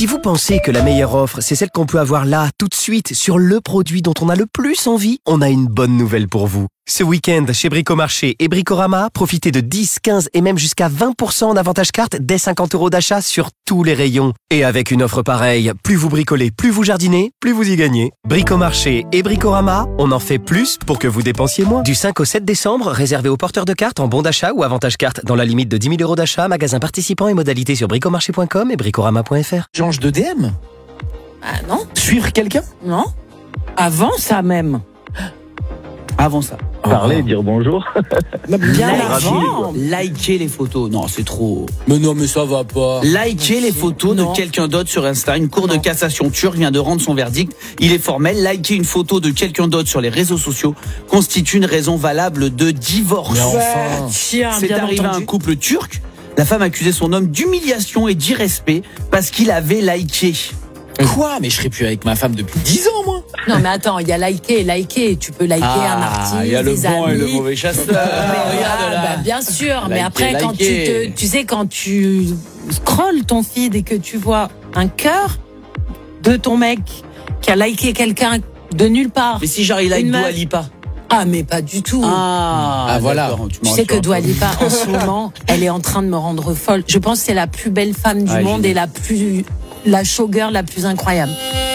Si vous pensez que la meilleure offre, c'est celle qu'on peut avoir là, tout de suite, sur le produit dont on a le plus envie, on a une bonne nouvelle pour vous. Ce week-end, chez Bricomarché et Bricorama, profitez de 10, 15 et même jusqu'à 20% en avantage carte dès 50 € d'achat sur tous les rayons. Et avec une offre pareille, plus vous bricolez, plus vous jardinez, plus vous y gagnez. Bricomarché et Bricorama, on en fait plus pour que vous dépensiez moins. Du 5 au 7 décembre, réservé aux porteurs de cartes en bon d'achat ou avantage carte dans la limite de 10 000 € d'achat, magasin participant et modalités sur bricomarché.com et bricorama.fr. Change de DM. Ah non, Suivre quelqu'un. non. Avant ça même. Avant ça. Parler, dire bonjour. Bien Liker. avant. Liker les photos. Non, c'est trop. Mais non, mais ça va pas. Liker les photos Non. de quelqu'un d'autre sur Insta. Une cour de cassation turque vient de rendre son verdict. Il est formel. Liker une photo de quelqu'un d'autre sur les réseaux sociaux constitue une raison valable de divorce. Tiens, C'est bien arrivé à un entendu. couple turc. La femme accusait son homme d'humiliation et d'irrespect parce qu'il avait liké. Quoi? Mais je serais plus avec ma femme depuis 10 ans, moi. Non mais attends, il y a liker et liker. Tu peux liker un artiste, il y a le des bon amis. et le mauvais chasseur. Mais Regarde là. bah, bien sûr, mais Liker, après quand liker. tu sais quand tu scrolles ton feed et que tu vois un cœur de ton mec qui a liké quelqu'un de nulle part. Mais si genre il like Une Dua meuf. Lipa. Ah mais pas du tout. Ah voilà. d'accord, Tu sais que Dua Lipa en ce moment, elle est en train de me rendre folle. Je pense que c'est la plus belle femme du Ouais, monde génial. et la showgirl la plus incroyable.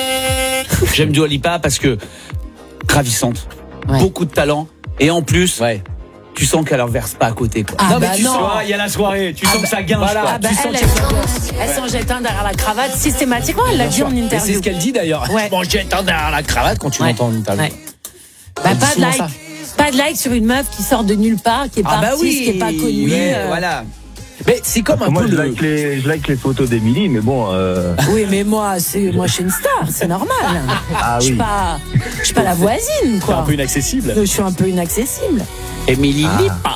J'aime Dua Lipa parce que ravissante, Ouais. beaucoup de talent et en plus, Ouais. tu sens qu'elle en verse pas à côté quoi. Ah non mais bah tu non. sens, il y a la soirée, tu sens que ça guince Voilà. quoi. Ah bah Tu sens elle s'en jette un derrière la cravate systématiquement, elle l'a dit en Et c'est interview. ce qu'elle dit d'ailleurs. Ouais. Bon, j'ai derrière la cravate quand tu Ouais. l'entends en interview. Ouais. Bah, Elle dit pas de souvent like. ça. Pas de like sur une meuf qui sort de nulle part, qui est pas artiste, qui est pas connue. mais voilà. Mais c'est comme un Moi, peu je le... like les photos d'Emily, mais bon. Oui, mais moi, je suis une star, c'est normal. Ah Je suis oui. pas la voisine, C'est quoi. un peu inaccessible. Je suis un peu inaccessible. Émilie Lipa.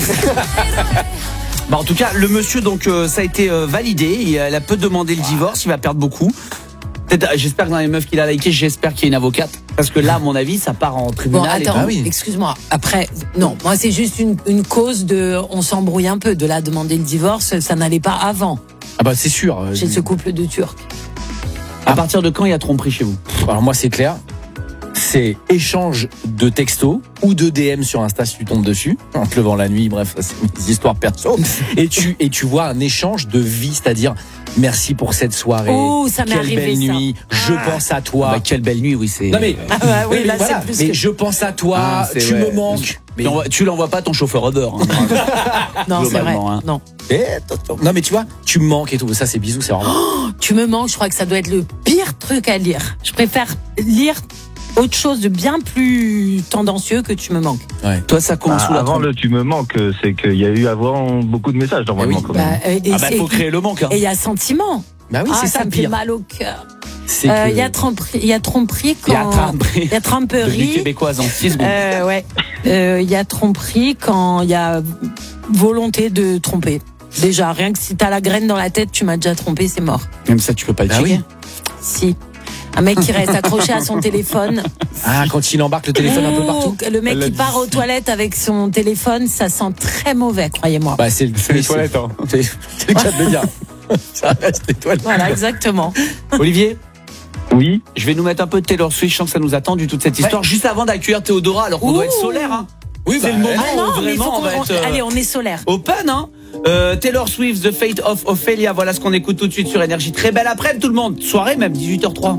Bah en tout cas, le monsieur donc ça a été validé, et, elle a peu demandé le divorce, il va perdre beaucoup. Peut-être, j'espère que dans les meufs qu'il a liké, j'espère qu'il y a une avocate parce que là à mon avis, ça part en Bon, tribunal et attends, tout. oui. excuse-moi. Après, non, moi, c'est juste une cause de. On s'embrouille un peu. De là, demander le divorce, ça n'allait pas avant, Ah bah c'est sûr. chez ce couple de Turcs. À partir de quand il y a tromperie chez vous? Alors moi c'est clair. C'est échange de textos ou de DM sur Insta si tu tombes dessus en te levant la nuit, bref, c'est des histoires perso. et tu vois un échange de vie, c'est-à-dire merci pour cette soirée. Oh, ça m'est quelle arrivé, belle ça. nuit, je pense à toi. Bah, quelle belle nuit, oui c'est. Non mais Ah bah oui, là, voilà, c'est plus mais que- je pense à toi, Ah, c'est tu vrai. me manques. Mais Tu l'envoies pas ton chauffeur Uber. Hein. Non, c'est vrai. globalement, hein. Non. non mais tu vois, tu me manques et tout. Ça c'est bisous, c'est vraiment. Tu me manques, je crois que ça doit être le pire truc à lire. Je préfère lire autre chose de bien plus tendancieux que tu me manques. Toi ça commence sous la Avant trompe. le tu me manques, c'est qu'il y a eu avant beaucoup de messages normalement oui. quand même. Et Ah bah faut créer le manque. Hein. et il y a sentiment. Bah oui, Ah, c'est ça ça me le fait pire. mal au cœur. C'est que Il y a tromperie quand. Il y a tromperie. Il y a De vie tromperie. québécoise en 6 secondes. Ouais. Il y a tromperie quand il y a volonté de tromper. Déjà, rien que si t'as la graine dans la tête, tu m'as déjà trompé, c'est mort. Même ça tu peux pas le Ah checker. oui. Si. Un mec qui reste accroché à son téléphone. Ah, quand il embarque le téléphone un peu partout. Le mec Elle qui l'a part dit. aux toilettes avec son téléphone, ça sent très mauvais, croyez-moi. Bah c'est les toilettes. Hein. C'est le cas de le dire. Ça reste les toilettes. Voilà, exactement. Olivier, Oui. je vais nous mettre un peu de Taylor Swift, je sens que ça nous a tendu toute cette histoire, juste avant d'accueillir Théodora, alors qu'on doit être solaire. Hein. Oui, C'est bah, le moment Ah non, où mais il faut vraiment on va qu'on... être Allez, on est solaire. open. Hein. Taylor Swift, The Fate of Ophelia, voilà ce qu'on écoute tout de suite sur Énergie. Très belle après-midi tout le monde, soirée même, 18h03.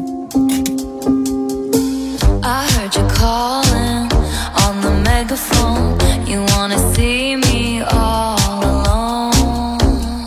I heard you calling on the megaphone. You wanna see me all alone.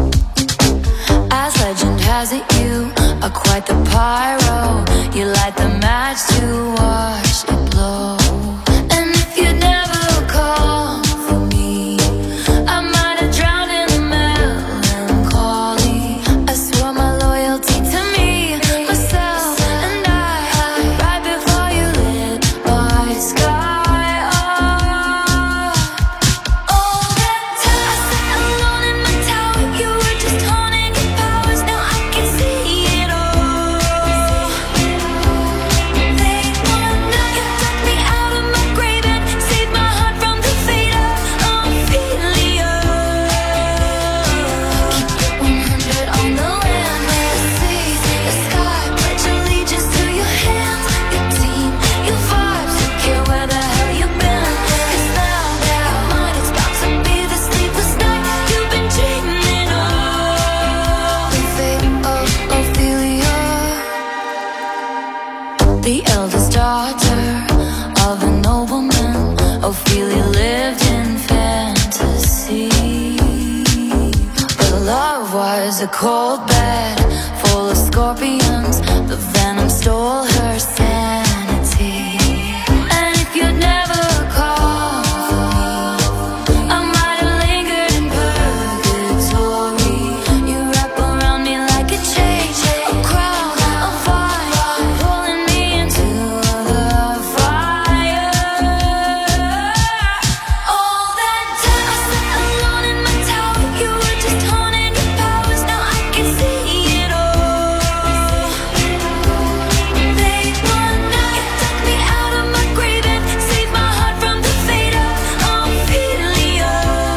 As legend has it, you are quite the pyro. You light the match to watch it blow. And if you never call for me, I might have drowned in melancholy. I swore my loyalty to me, myself, and I. Right before you lit my sky up. All that time I sat alone in my tower, you were just honing your powers. Now I can see it all. They want you took me a cold bed full of scorpions. The venom stole her sanity. And if you'd never called for me, I might have lingered in purgatory. You wrap around me like a chain, a crown, a fire, pulling me into the fire. All that time I sat alone in my tower, you were just honing your powers. Now I can see it all. They one night you took me out of my grave and saved my heart from the fate of Ophelia.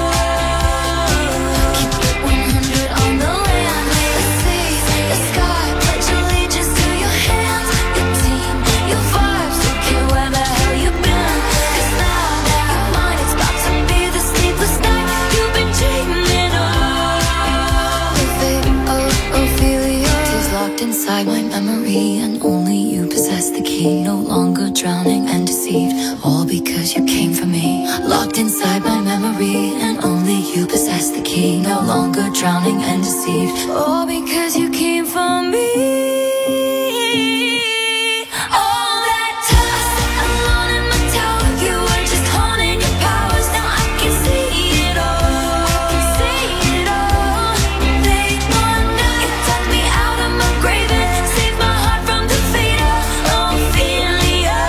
Keep 100 on the land, the sea, the sky, pledge allegiance to your hands, your team, your vibes. Don't care where the hell you've been, 'cause now you're mine. It's about to be the sleepless night you've been dreaming of. The fate of Ophelia is locked inside my memory, and only you possess the key. No longer drowning and deceived, all because you came for me. Locked inside my memory, and only you possess the key. No longer drowning and deceived, all because you came for me. All that time I sat alone in my tower, you were just honing your powers. Now I can see it all. I can see it all. They one night you took me out of my grave and saved my heart from the fate of Ophelia.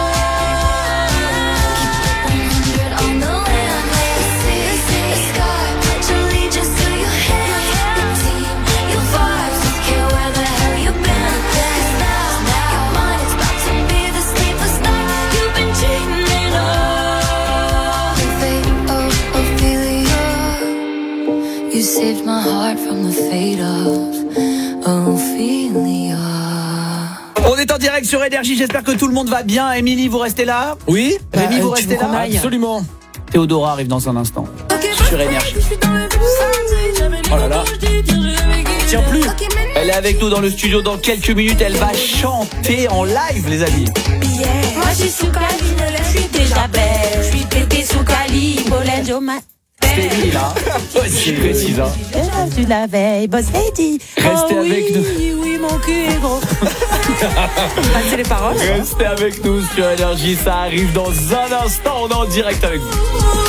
Keep 100 on the land, the sea, the sky, pledge allegiance to your hands, your team, your vibes. Don't care where the hell you've been, 'cause now you're mine. It's about to be the sleepless night you've been dreaming of. The fate of Ophelia, you saved my heart from the fate of Ophelia. On est en direct sur Énergie, j'espère que tout le monde va bien. Émilie, vous restez là? Oui, Rémi, vous tu restez veux qu'on là? aille absolument. Théodora arrive dans un instant sur Énergie. Oh là là. Tiens plus. Elle est avec nous dans le studio dans quelques minutes. Elle va chanter en live, les amis. Moi je suis sous Cali, je suis déjà belle. Je suis pété sous Cali, Bolène, Joma. C'est Émilie là. C'est précis, hein. Tu la veille, boss lady. Restez avec nous. Oui, mon cul est gros. Passez les paroles. Restez avec nous sur Énergie, ça arrive dans un instant. On est en direct avec vous.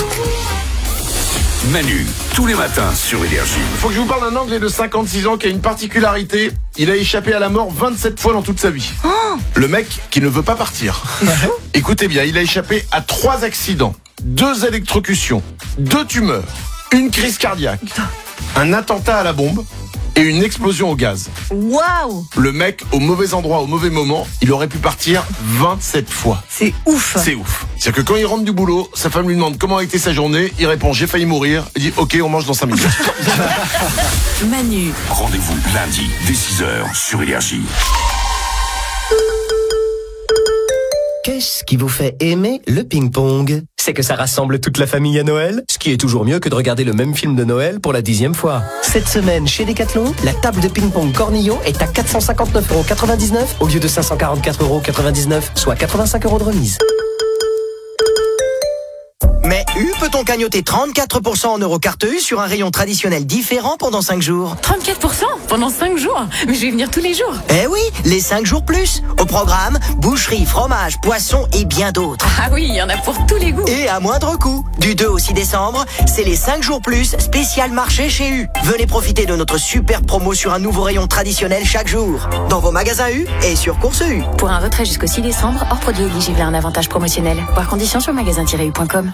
Manu, tous les matins sur Énergie. Faut que je vous parle d'un Anglais de 56 ans qui a une particularité. Il a échappé à la mort 27 fois dans toute sa vie. Le mec qui ne veut pas partir. Écoutez bien, il a échappé à 3 accidents, 2 électrocutions, 2 tumeurs, une crise cardiaque, un attentat à la bombe et une explosion au gaz. Waouh! Le mec, au mauvais endroit, au mauvais moment, il aurait pu partir 27 fois. C'est ouf! C'est ouf. C'est-à-dire que quand il rentre du boulot, sa femme lui demande comment a été sa journée, il répond j'ai failli mourir, il dit ok, on mange dans 5 minutes. Manu. Rendez-vous lundi dès 6h sur Énergie. Qu'est-ce qui vous fait aimer le ping-pong? C'est que ça rassemble toute la famille à Noël, ce qui est toujours mieux que de regarder le même film de Noël pour la 10e fois. Cette semaine, chez Decathlon, la table de ping-pong Cornillon est à 459,99€ au lieu de 544,99€, soit 85 € de remise. Mais U peut-on cagnoter 34% en Eurocarte U sur un rayon traditionnel différent pendant 5 jours? 34% pendant 5 jours. Mais je vais venir tous les jours. Eh oui, les 5 jours plus. Au programme, boucherie, fromage, poisson et bien d'autres. Ah oui, il y en a pour tous les goûts. Et à moindre coût. Du 2 au 6 décembre, c'est les 5 jours plus spécial marché chez U. Venez profiter de notre super promo sur un nouveau rayon traditionnel chaque jour. Dans vos magasins U et sur Course U. Pour un retrait jusqu'au 6 décembre, hors produit éligible à un avantage promotionnel. Voir conditions sur magasin-u.com.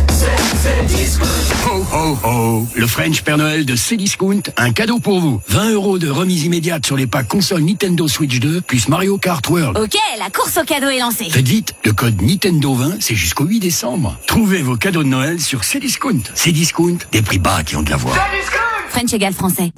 Ho ho ho, le French Père Noël de Cdiscount, un cadeau pour vous. 20 € de remise immédiate sur les packs console Nintendo Switch 2 plus Mario Kart World. Ok, la course au cadeau est lancée. Faites vite, le code Nintendo 20, c'est jusqu'au 8 décembre. Trouvez vos cadeaux de Noël sur Cdiscount. Cdiscount, des prix bas qui ont de la voix. French égale français.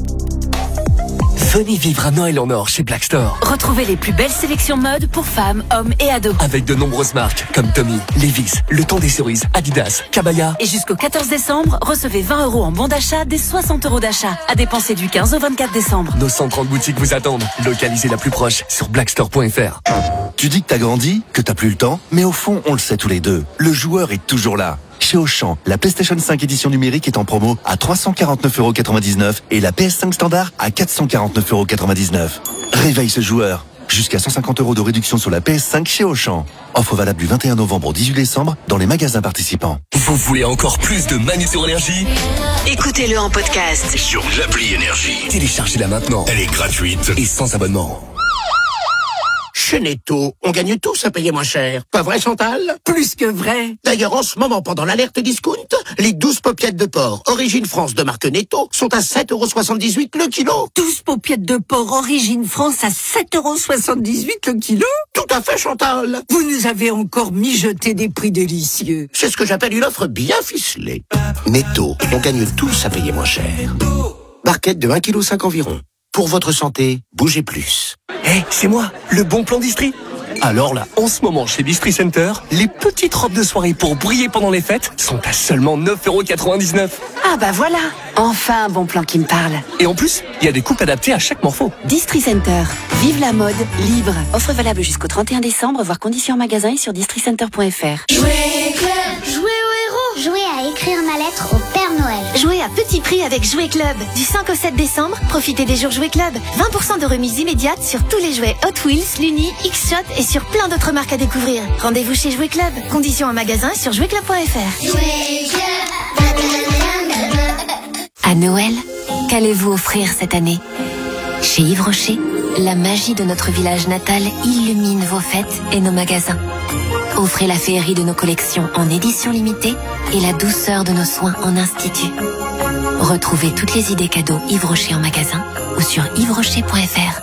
Venez vivre un Noël en or chez Black Store. Retrouvez les plus belles sélections mode pour femmes, hommes et ados. Avec de nombreuses marques comme Tommy, Levi's, Le Temps des Cerises, Adidas, Cabaya. Et jusqu'au 14 décembre, recevez 20 € en bon d'achat des 60 € d'achat. À dépenser du 15 au 24 décembre. Nos 130 boutiques vous attendent. Localisez la plus proche sur blackstore.fr. Tu dis que t'as grandi, que t'as plus le temps, mais au fond, on le sait tous les deux. Le joueur est toujours là. Chez Auchan, la PlayStation 5 édition numérique est en promo à 349,99€ et la PS5 standard à 449,99€. Réveille ce joueur. Jusqu'à 150€ de réduction sur la PS5 chez Auchan. Offre valable du 21 novembre au 18 décembre dans les magasins participants. Vous voulez encore plus de Manu sur Énergie ? Écoutez-le en podcast. Sur l'appli Énergie. Téléchargez-la maintenant. Elle est gratuite et sans abonnement. Chez Netto, on gagne tous à payer moins cher. Pas vrai, Chantal? Plus que vrai. D'ailleurs, en ce moment, pendant l'alerte discount, les 12 paupiettes de porc Origine France de marque Netto sont à 7,78€ le kilo. 12 paupiettes de porc Origine France à 7,78€ le kilo? Tout à fait, Chantal. Vous nous avez encore mijoté des prix délicieux. C'est ce que j'appelle une offre bien ficelée. Netto, on gagne tous à payer moins cher. Barquette de 1,5 kg environ. Pour votre santé, bougez plus. C'est moi, le bon plan d'Istrie. Alors là, en ce moment, chez Distri Center, les petites robes de soirée pour briller pendant les fêtes sont à seulement 9,99€. Ah bah voilà, enfin un bon plan qui me parle. Et en plus, il y a des coupes adaptées à chaque morpho. Distri Center, vive la mode, libre. Offre valable jusqu'au 31 décembre, voir conditions en magasin et sur districenter.fr. Jouer club, jouer au héros, jouer à écrire ma lettre au Père Noël. Jouez à petit prix avec Jouer Club. Du 5 au 7 décembre, profitez des jours Jouer Club. 20% de remise immédiate sur tous les jouets Hot Wheels, Luni, X-Shot et sur plein d'autres marques à découvrir. Rendez-vous chez Jouer Club. Conditions en magasin sur jouerclub.fr. Jouer club. À Noël, qu'allez-vous offrir cette année? Chez Yves Rocher, la magie de notre village natal illumine vos fêtes et nos magasins. Offrez la féerie de nos collections en édition limitée et la douceur de nos soins en institut. Retrouvez toutes les idées cadeaux Yves Rocher en magasin ou sur yvesrocher.fr.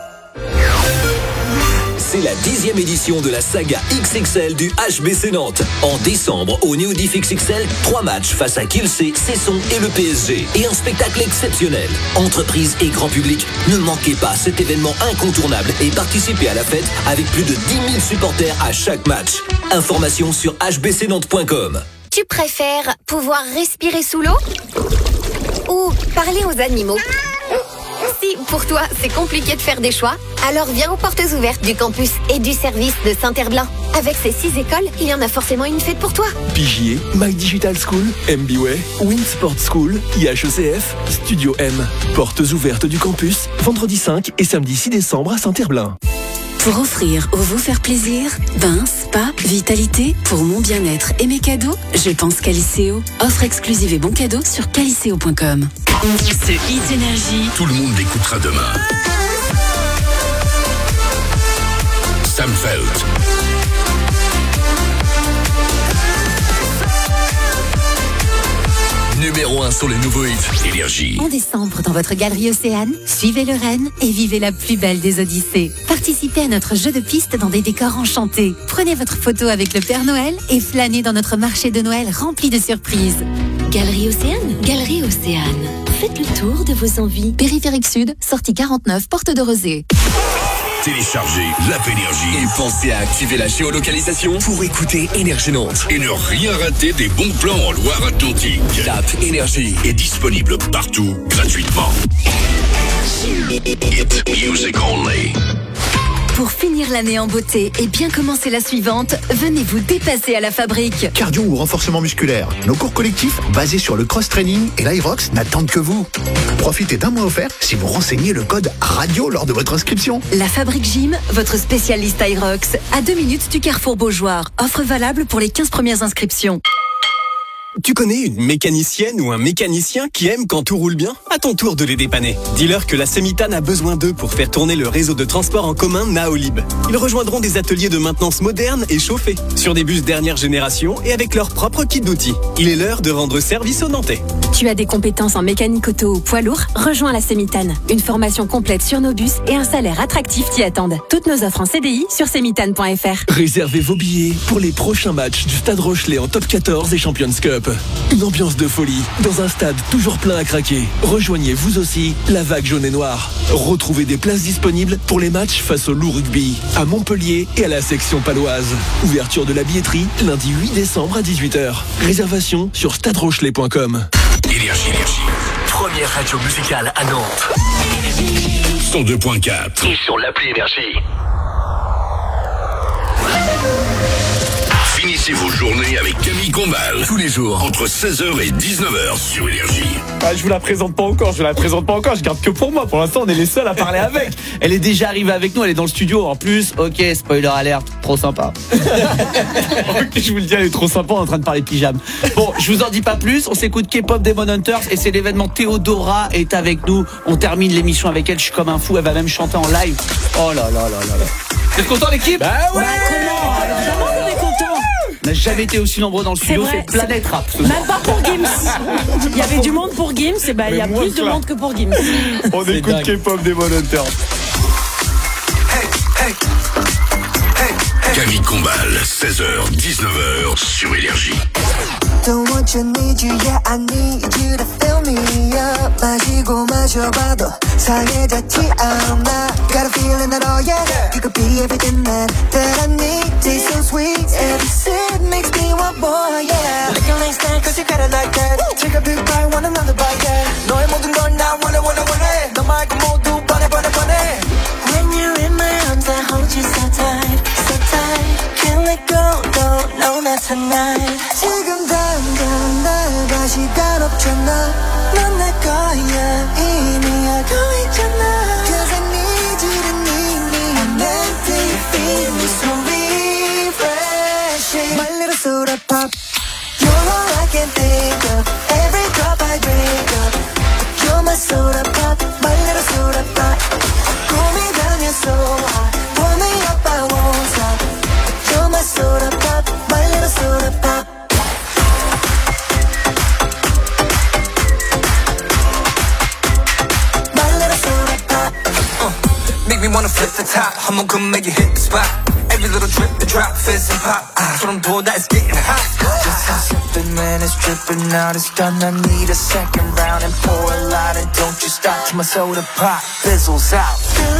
C'est la 10e édition de la saga XXL du HBC Nantes. En décembre, au New Diff XXL, 3 matchs face à Kielce, Cesson et le PSG. Et un spectacle exceptionnel. Entreprises et grand public, ne manquez pas cet événement incontournable et participez à la fête avec plus de 10 000 supporters à chaque match. Informations sur hbcnantes.com. Tu préfères pouvoir respirer sous l'eau ou parler aux animaux? Si pour toi c'est compliqué de faire des choix, alors viens aux portes ouvertes du campus et du service de Saint-Herblain. Avec ses 6 écoles, il y en a forcément une faite pour toi. Pigier, My Digital School, MBWay, Winsport School, IHECF, Studio M. Portes ouvertes du campus, vendredi 5 et samedi 6 décembre à Saint-Herblain. Pour offrir ou vous faire plaisir, bain, spa, vitalité, pour mon bien-être et mes cadeaux, je pense Caliceo. Offre exclusive et bons cadeaux sur caliceo.com. Ce Hit Énergie. Tout le monde l'écoutera demain. Sam Felt. Numéro 1 sur les nouveaux hits Énergie. En décembre, dans votre galerie Océane, suivez le Rennes et vivez la plus belle des Odyssées. Participez à notre jeu de piste dans des décors enchantés. Prenez votre photo avec le Père Noël et flânez dans notre marché de Noël rempli de surprises. Galerie Océane, Galerie Océane. Faites le tour de vos envies. Périphérique Sud, sortie 49, porte de Rosée. Téléchargez l'app Énergie Et pensez à activer la géolocalisation pour écouter Énergie Nantes. et ne rien rater des bons plans en Loire-Atlantique. L'app Énergie est disponible partout gratuitement. Hit music only. Pour finir l'année en beauté et bien commencer la suivante, venez vous dépasser à la fabrique. Cardio ou renforcement musculaire. Nos cours collectifs, basés sur le cross-training et l'Irox, n'attendent que vous. Profitez d'un mois offert si vous renseignez le code RADIO lors de votre inscription. La Fabrique Gym, votre spécialiste Irox, à 2 minutes du Carrefour Beaujoire. Offre valable pour les 15 premières inscriptions. Tu connais une mécanicienne ou un mécanicien qui aime quand tout roule bien? À ton tour de les dépanner. Dis-leur que la Semitane a besoin d'eux pour faire tourner le réseau de transport en commun Naolib. Ils rejoindront des ateliers de maintenance modernes et chauffés, sur des bus dernière génération et avec leur propre kit d'outils. Il est l'heure de rendre service aux Nantais. Tu as des compétences en mécanique auto ou poids lourd? Rejoins la Semitane. Une formation complète sur nos bus et un salaire attractif t'y attendent. Toutes nos offres en CDI sur semitane.fr. Réservez vos billets pour les prochains matchs du Stade Rochelet en Top 14 et Champions Cup. Une ambiance de folie dans un stade toujours plein à craquer. Rejoignez vous aussi la vague jaune et noire. Retrouvez des places disponibles pour les matchs face au Loup Rugby à Montpellier et à la section paloise. Ouverture de la billetterie lundi 8 décembre à 18h. Réservation sur staderochelet.com. Énergie. Première radio musicale à Nantes. 102.4. Et sur l'appli Énergie. Finissez Remplissez vos journées avec Camille Combal. Tous les jours, entre 16h et 19h sur Énergie. Ah, je vous la présente pas encore, je garde que pour moi. Pour l'instant, on est les seuls à parler avec. Elle est déjà arrivée avec nous, elle est dans le studio en plus. Ok, spoiler alert, trop sympa. Ok, je vous le dis, elle est trop sympa, on est en train de parler pyjama. Bon, je vous en dis pas plus, on s'écoute K-pop Demon Hunters et c'est l'événement. Théodora est avec nous. On termine l'émission avec elle, je suis comme un fou, elle va même chanter en live. Oh là là là là là. Vous êtes content l'équipe? Bah ouais. Comment? Évidemment qu'on est content. On n'a jamais été aussi nombreux dans le studio, c'est Planète Rap. Même pas pour Gims. Il y avait du monde pour Gims, et il y a plus de monde que pour Gims. On écoute K-pop Demon Hunters. Camille Combal, 16h, 19h sur Énergie. Don't want you, need you, yeah, I need you to fill me up. 마시고 마셔봐도 상해졌지 않아. Got a feeling that, oh yeah, you could be everything that I need. Taste so sweet, every sip makes me want more, yeah. Lick it like that, cause you got it like that. Take a big bite, want another bite, yeah. 너의 모든 걸 나 원해. 너 말고 모두 뻔해. When you're in my arms, I hold you so tight. Can't let go, no, not tonight. 지금 당장 날 봐 시간 없잖아. 넌 내 거야, 이미 알고 있잖아. Cause I need you to need me. I'm empty, you feel me so refreshing. My little soda pop, you're all I can think of. Every drop I drink up. You're my soda pop, my little soda pop. Cool me down, you're so hot. Pull me up, I won't stop. You're my soda pop, my little soda pop. My little soda pop. Make me wanna flip the top. 한번 come make you hit the spot. Every little drip, the drop, fizz and pop. 소름 돋아, it's getting hot. Just a sipping, man, it's dripping out. It's done, I need a second round and pour a lot. And don't you stop till my soda pop fizzles out.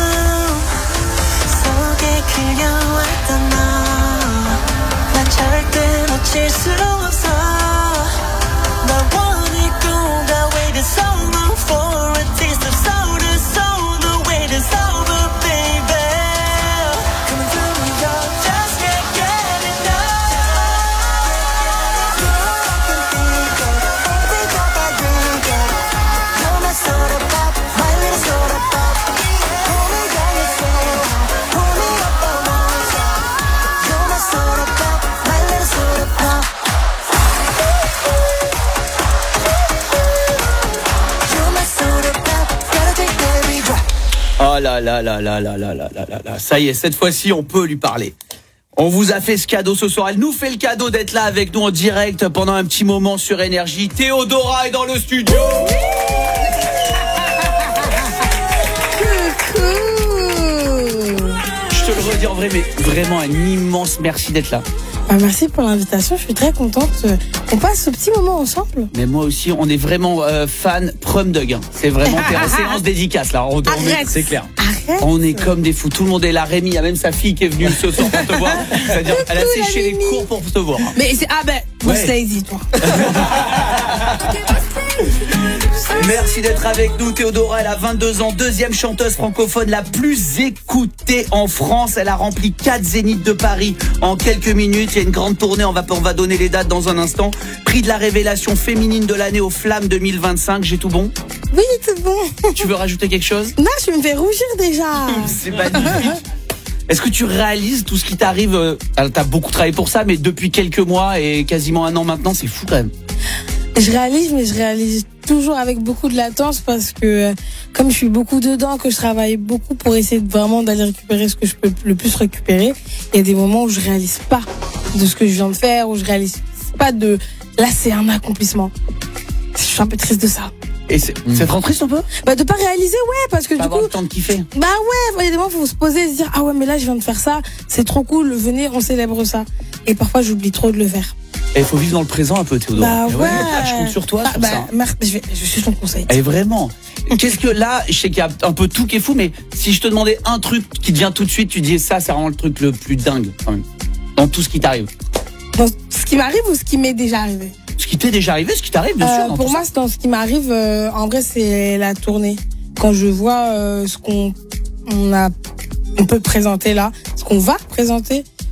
속에 그려왔던 너. 난 절대 놓칠 수 없어. 널 원했고 the wait is over for a taste of soda. So the wait is over, baby. Coming through me, yo, just can't get enough. You're all I can think of. Every drop I drink up. You're my soda pop, my little soda pop. Pull me down, you're so hot. Pull me up, I won't stop. You're my soda pop, my little soda pop. You're my soda pop, gotta take every drop. Oh là là là là là là là là là là. Ça y est, cette fois-ci, on peut lui parler. On vous a fait ce cadeau ce soir. Elle nous fait le cadeau d'être là avec nous en direct pendant un petit moment sur Énergie. Théodora est dans le studio. Je te le redis en vrai, mais vraiment un immense merci d'être là. Merci pour l'invitation, je suis très contente qu'on passe ce petit moment ensemble. Mais moi aussi, on est vraiment fan Prum Dug. C'est vraiment séance dédicace là. C'est clair. Arrête. On est comme des fous. Tout le monde est là. Rémi, il y a même sa fille qui est venue ce soir pour te voir. C'est-à-dire, elle a séché les cours pour te voir. Mais c'est Stacy, toi. Merci d'être avec nous. Théodora, elle a 22 ans, deuxième chanteuse francophone la plus écoutée en France. Elle a rempli 4 zéniths de Paris en quelques minutes. Il y a une grande tournée, on va donner les dates dans un instant. Prix de la révélation féminine de l'année aux Flammes 2025. J'ai tout bon? Oui, tout bon. Tu veux rajouter quelque chose? Non, je me fais rougir déjà. C'est magnifique. Est-ce que tu réalises tout ce qui t'arrive? T'as beaucoup travaillé pour ça, mais depuis quelques mois et quasiment un an maintenant, c'est fou quand même. Je réalise, mais je réalise toujours avec beaucoup de latence parce que comme je suis beaucoup dedans, que je travaille beaucoup pour essayer vraiment d'aller récupérer ce que je peux le plus récupérer, il y a des moments où je réalise pas de ce que je viens de faire, où je réalise pas de... Là, c'est un accomplissement. Je suis un peu triste de ça. Et c'est trop triste un peu? De pas réaliser, ouais, parce que pas du coup... avoir le temps de kiffer. Bah ouais, il y a des moments où il faut se poser et se dire, ah ouais, mais là, je viens de faire ça, c'est trop cool, venez, on célèbre ça. Et parfois, j'oublie trop de le faire. Et il faut vivre dans le présent un peu, Théodora. Bah ouais. Je compte sur toi. Je suis ton conseil. Et vraiment. Qu'est-ce que là, je sais qu'il y a un peu tout qui est fou, mais si je te demandais un truc qui te vient tout de suite, tu dis ça, c'est vraiment le truc le plus dingue, quand même. Dans tout ce qui t'arrive. Dans ce qui m'arrive ou ce qui m'est déjà arrivé? Ce qui t'est déjà arrivé, ce qui t'arrive, bien sûr. Pour moi, c'est dans ce qui m'arrive, en vrai, c'est la tournée. Quand je vois ce qu'on peut présenter là, ce qu'on va présenter,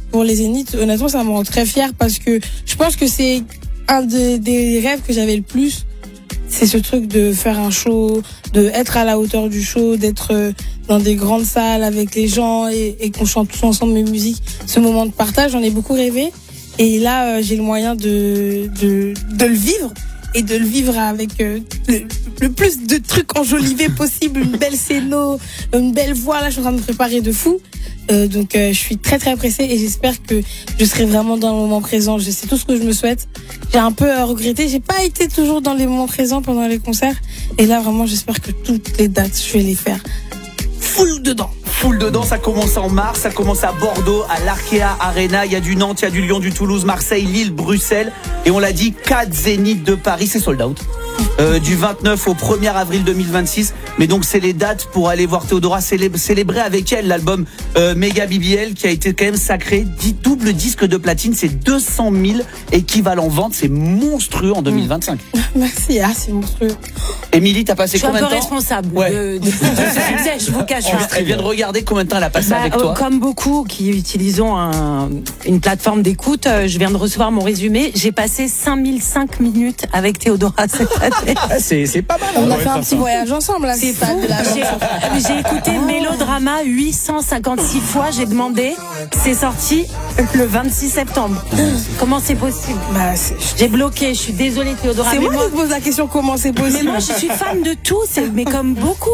pour les Zéniths, honnêtement, ça me rend très fière parce que je pense que c'est un des rêves que j'avais le plus. C'est ce truc de faire un show, de être à la hauteur du show, d'être dans des grandes salles avec les gens et qu'on chante tous ensemble mes musiques. Ce moment de partage, j'en ai beaucoup rêvé. Et là, j'ai le moyen de le vivre. Et de le vivre avec le plus de trucs enjolivés possible, une belle scéno, une belle voix. Là, je suis en train de me préparer de fou. Donc, je suis très très pressée et j'espère que je serai vraiment dans le moment présent. C'est tout ce que je me souhaite. J'ai un peu regretté. J'ai pas été toujours dans les moments présents pendant les concerts. Et là, vraiment, j'espère que toutes les dates, je vais les faire full dedans. Full dedans, ça commence en mars, ça commence à Bordeaux, à l'Arkea Arena, il y a du Nantes, il y a du Lyon, du Toulouse, Marseille, Lille, Bruxelles, et on l'a dit, 4 Zéniths de Paris, c'est sold out. Du 29 au 1er avril 2026, mais donc c'est les dates pour aller voir Théodora, célébrer avec elle l'album Mega BBL qui a été quand même sacré, double disque de platine, c'est 200 000 équivalents ventes, c'est monstrueux en 2025. Merci, c'est monstrueux. Émilie, t'as passé combien de temps? Je suis un peu responsable de ce succès, je vous cache pas. Elle vient de regarder combien de temps elle a passé avec toi. Comme beaucoup qui utilisons une plateforme d'écoute, je viens de recevoir mon résumé. J'ai passé 5005 minutes avec Théodora cette année. C'est pas mal. On a fait un petit voyage ensemble là. C'est fou. J'ai écouté Mélodrama 856 fois. J'ai demandé. C'est sorti le 26 septembre. Comment c'est possible? J'ai bloqué. Je suis désolée Théodora. C'est moi qui pose la question comment c'est possible. Mais moi je suis fan de tout. Mais comme beaucoup.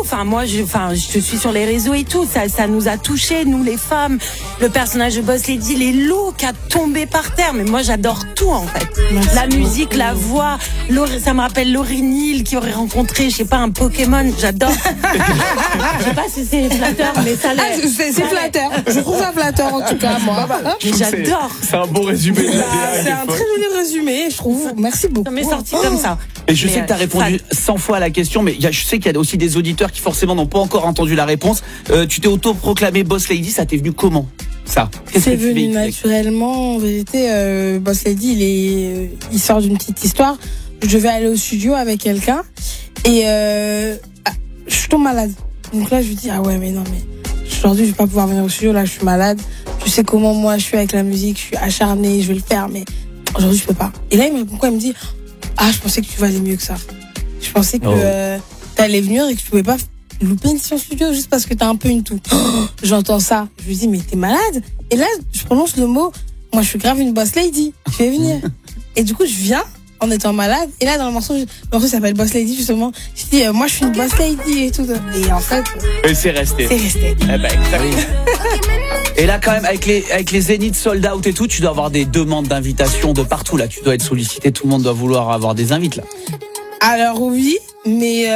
Je suis sur les réseaux et tout. Ça nous a touchés, nous les femmes. Le personnage de Boss Lady, les looks à tomber par terre. Mais moi j'adore tout en fait. La musique, la voix. Ça me rappelle Laurie Neal qui aurait rencontré, je sais pas, un Pokémon. J'adore. Je sais pas si c'est flatteur, mais ça l'est. C'est flatteur. Je trouve ça flatteur en tout cas, moi. Mais j'adore. C'est un bon résumé. C'est un très joli résumé, je trouve. Merci beaucoup. Ça m'est sorti comme ça. Et je sais que tu as répondu 100 fois à la question, mais je sais qu'il y a aussi des auditeurs qui forcément n'ont pas encore entendu la réponse. Tu t'es auto-proclamé Boss Lady, ça t'est venu comment ça? C'est venu naturellement. En vérité, Boss Lady, il sort d'une petite histoire. Je vais aller au studio avec quelqu'un et je tombe malade. Donc là, je lui dis, ah ouais, mais non, mais aujourd'hui, je vais pas pouvoir venir au studio. Là, je suis malade. Tu sais comment moi, je suis avec la musique. Je suis acharnée. Je vais le faire, mais aujourd'hui, je peux pas. Et là, il me répond quoi? Il me dit, ah, je pensais que tu valais mieux que ça. Je pensais que t'allais venir et que tu pouvais pas louper une session studio juste parce que t'as un peu une toux. J'entends ça. Je lui dis, mais t'es malade? Et là, je prononce le mot, moi, je suis grave une Boss Lady. Je vais venir. Et du coup, je viens en étant malade. Et là, dans le morceau s'appelle Boss Lady, justement. Je dis, moi, je suis une Boss Lady et tout. Et en fait. Et c'est resté. C'est resté. Eh ben, exactement. Et là, quand même, avec les Zéniths sold out et tout, tu dois avoir des demandes d'invitation de partout, là. Tu dois être sollicité. Tout le monde doit vouloir avoir des invites, là. Alors, oui, mais,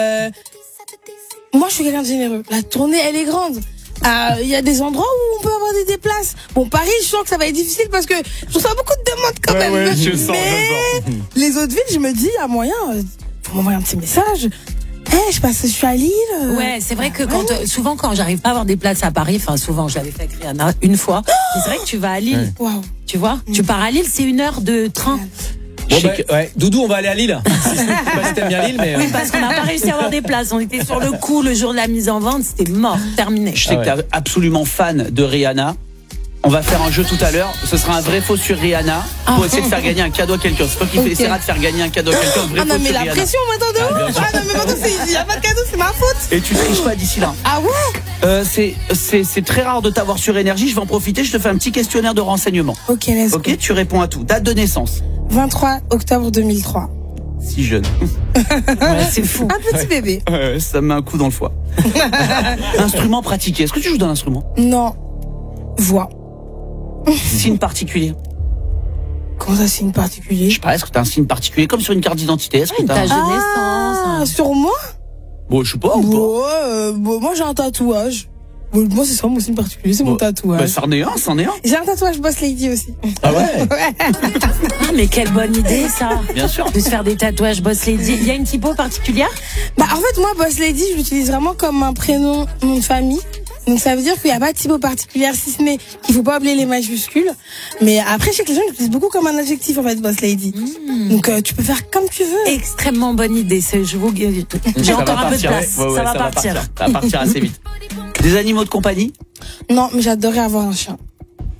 moi, je suis quelqu'un de généreux. La tournée, elle est grande. Il y a des endroits où on peut avoir des places. Bon, Paris, je sens que ça va être difficile parce que je reçois beaucoup de demandes quand même. Ouais, je sens. Les autres villes, je me dis, il y a moyen, faut m'envoyer un petit message. Je suis à Lille. Ouais, c'est vrai que souvent quand j'arrive pas à avoir des places à Paris, souvent je l'avais fait avec Rihanna une fois. Mais c'est vrai que tu vas à Lille. Wow. Tu vois, tu pars à Lille, c'est 1 heure de train. Bon, Doudou, on va aller à Lille. Je sais pas si t'aimes bien Lille, mais. Oui, parce qu'on n'a pas réussi à avoir des places. On était sur le coup le jour de la mise en vente, c'était mort, terminé. Je sais que t'es absolument fan de Rihanna. On va faire un jeu tout à l'heure. Ce sera un vrai faux sur Rihanna pour essayer de faire gagner un cadeau à quelqu'un. C'est toi qui essaiera de faire gagner un cadeau à quelqu'un. Vrai faux non, mais sur la Rihanna. pression, maintenant de ouf. Non, mais maintenant, il n'y a pas de cadeau, c'est ma faute. Et tu triches pas d'ici là. Ah ouais? C'est très rare de t'avoir sur Énergie. Je vais en profiter. Je te fais un petit questionnaire de renseignement. Ok, let's go. Ok, tu réponds à tout. Date de naissance. 23 octobre 2003. Si jeune. Ouais, c'est fou. Un petit bébé. Ça me met un coup dans le foie. Instrument pratiqué. Est-ce que tu joues d'un instrument? Non. Voix. Signe particulier. Comment ça, signe particulier? Je sais pas, est-ce que t'as un signe particulier comme sur une carte d'identité? Est-ce que ta t'as naissance. Sur moi? Bon, je sais pas. Moi, j'ai un tatouage. Moi, c'est ça mon signe particulier, c'est mon tatouage. Bah, c'en est un. J'ai un tatouage Boss Lady aussi. Ah ouais? Ah, mais quelle bonne idée, ça. Bien sûr. De se faire des tatouages Boss Lady. Il y a une typo particulière? En fait, moi, Boss Lady, je l'utilise vraiment comme un prénom, nom de famille. Donc ça veut dire qu'il n'y a pas de typo particulière, si ce n'est qu'il faut pas oublier les majuscules. Mais après, je sais que les gens l'utilisent beaucoup comme un adjectif, en fait, Boss Lady. Donc tu peux faire comme tu veux. Extrêmement bonne idée. J'ai encore un peu de place. Ça va partir. Ça va partir assez vite. Des animaux de compagnie? Non, mais j'adorerais avoir un chien.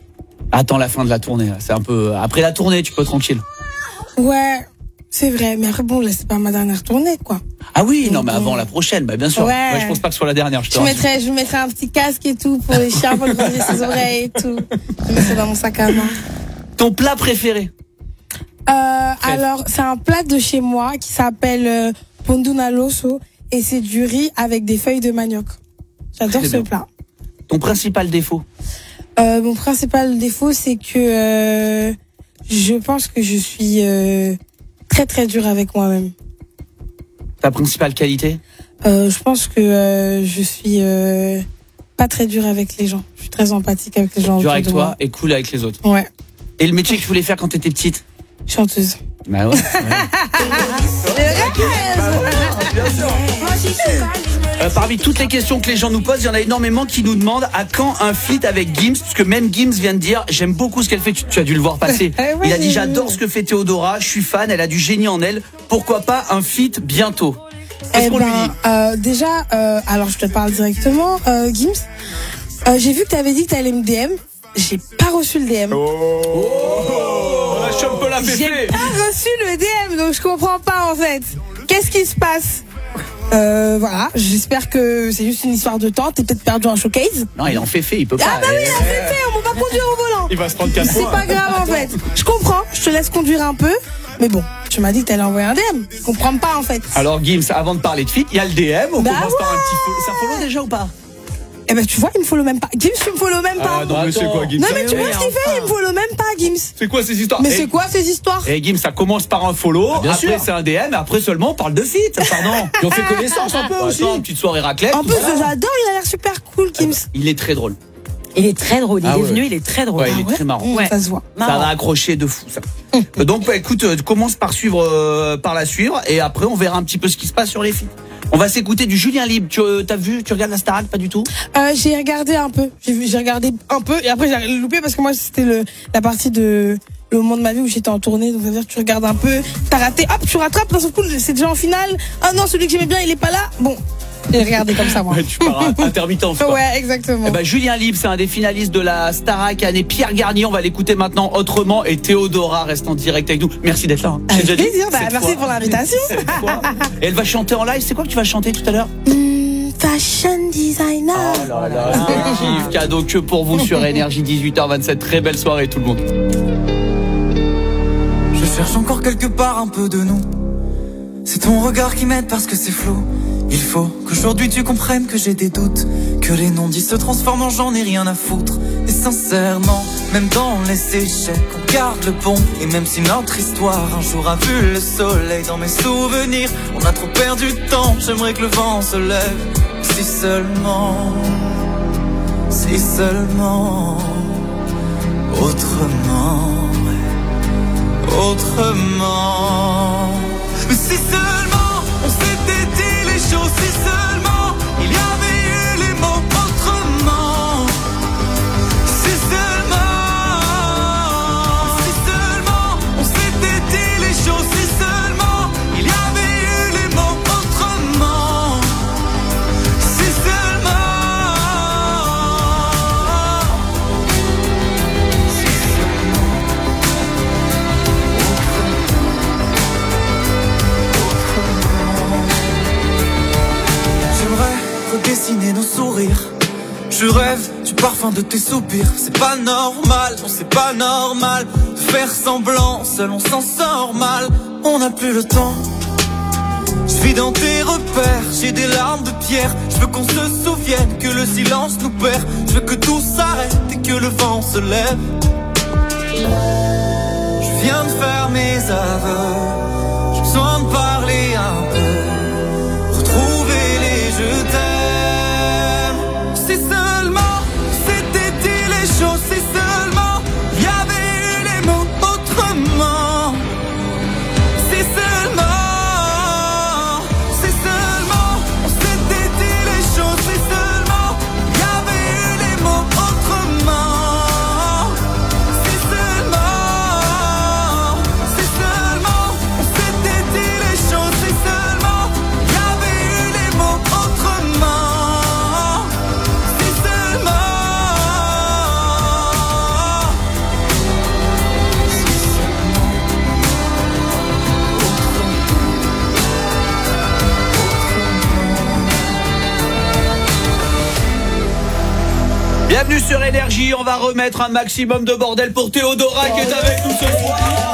Attends la fin de la tournée, là. C'est un peu... Après la tournée, tu peux tranquille. Ouais, c'est vrai. Mais après, bon, là, c'est pas ma dernière tournée, quoi. Ah oui, non, mais avant la prochaine, bah bien sûr. Ouais. Je pense pas que ce soit la dernière, je te rassure. Je mettrais un petit casque et tout pour les chiens, pour lui ranger ses oreilles et tout. Je mets ça dans mon sac à main. Ton plat préféré? Alors, c'est un plat de chez moi qui s'appelle pondunaloso et c'est du riz avec des feuilles de manioc. J'adore ce plat. Ton principal défaut? Mon principal défaut, c'est que je pense que je suis très très dure avec moi-même. Ta principale qualité? Je pense que je suis pas très dure avec les gens. Je suis très empathique avec les gens. Dur avec toi et cool avec les autres. Ouais. Et le métier que tu voulais faire quand t'étais petite? Chanteuse. Bah ouais. Parmi toutes les questions que les gens nous posent, il y en a énormément qui nous demandent à quand un feat avec Gims, parce que même Gims vient de dire j'aime beaucoup ce qu'elle fait, tu as dû le voir passer. Il a dit j'adore ce que fait Théodora, je suis fan, elle a du génie en elle, pourquoi pas un feat bientôt? Qu'est-ce qu'on lui dit? Déjà, alors je te parle directement, Gims, j'ai vu que tu avais dit que tu allais me DM, j'ai pas reçu le DM. Un peu la j'ai pas reçu le DM, donc je comprends pas en fait. Qu'est-ce qui se passe? Voilà, j'espère que c'est juste une histoire de temps. T'es peut-être perdu en showcase. Non, il en fait, il peut pas. Ah bah oui, il en fait, on va pas conduire au volant. Il va se prendre 4 fois. C'est pas grave en fait. Je comprends, je te laisse conduire un peu. Mais bon, tu m'as dit que t'allais envoyer un DM. Je comprends pas en fait. Alors Gims, avant de parler de feat, il y a le DM. On commence par un petit follow. Ça follow déjà ou pas? Eh ben tu vois, il me follow même pas. Gims, tu me follow même pas. Non mais c'est quoi Gims? Non mais tu vois ce qu'il fait, il me follow même pas Gims. C'est quoi ces histoires? Mais c'est quoi ces histoires? Et Gims, ça commence par un follow, après c'est un DM, et après seulement on parle de feat, pardon. Et on fait connaissance un peu aussi. Une petite soirée raclette. En plus, j'adore, il a l'air super cool Gims. Il est très drôle. Il est très drôle, il est venu, il est très drôle. Ouais, il est très marrant. Ça se voit. Ça va accrocher de fou ça. Donc écoute, commence par suivre, par la suivre, et après on verra un petit peu ce qui se passe sur les feats. On va s'écouter du Julien Libre. T'as vu, tu regardes la Starac, pas du tout? J'ai regardé un peu. J'ai regardé un peu et après j'ai loupé parce que moi c'était la partie de le moment de ma vie où j'étais en tournée. Donc ça veut dire que tu regardes un peu, t'as raté, hop, tu rattrapes, d'un seul coup c'est déjà en finale. Ah non, celui que j'aimais bien il est pas là. Bon, j'ai regardé comme ça moi. Ouais, tu pars intermittence. Ouais, exactement. Eh ben, Julien Libre, c'est un des finalistes de la Starac année. Pierre Garnier, on va l'écouter maintenant autrement. Et Théodora reste en direct avec nous. Merci d'être là. Avec plaisir, merci pour l'invitation. Et elle va chanter en live. C'est quoi que tu vas chanter tout à l'heure? Fashion designer. Oh là là, kiff, cadeau que pour vous sur Énergie, 18h27. Très belle soirée tout le monde. Je cherche encore quelque part un peu de nous. C'est ton regard qui m'aide parce que c'est flou. Il faut qu'aujourd'hui tu comprennes que j'ai des doutes, que les non-dits se transforment en j'en ai rien à foutre. Et sincèrement, même dans les échecs, on garde le bon. Et même si notre histoire un jour a vu le soleil, dans mes souvenirs, on a trop perdu de temps. J'aimerais que le vent se lève. Si seulement, autrement. Mais si seulement on s'était dit les choses, si seulement il y avait eu les mots autrement. Si seulement on s'était dit les choses, si seulement il y avait eu les mots autrement. Si seulement. Redessiner nos sourires. Je rêve du parfum de tes soupirs. C'est pas normal, non c'est pas normal de faire semblant, seul on s'en sort mal. On n'a plus le temps. Je vis dans tes repères, j'ai des larmes de pierre. Je veux qu'on se souvienne que le silence nous perd. Je veux que tout s'arrête et que le vent se lève. Je viens de faire mes aveux. J'ai besoin de parler un peu. Retrouver les je t'aime. Si seulement c'était dit les choses, si seulement il y avait eu les mots autrement. Si seulement on s'était dit les choses, si seulement il y avait eu les mots autrement. Si seulement on s'était dit les choses, si seulement Bienvenue sur Énergie, on va remettre un maximum de bordel pour Théodora qui est avec nous ce soir.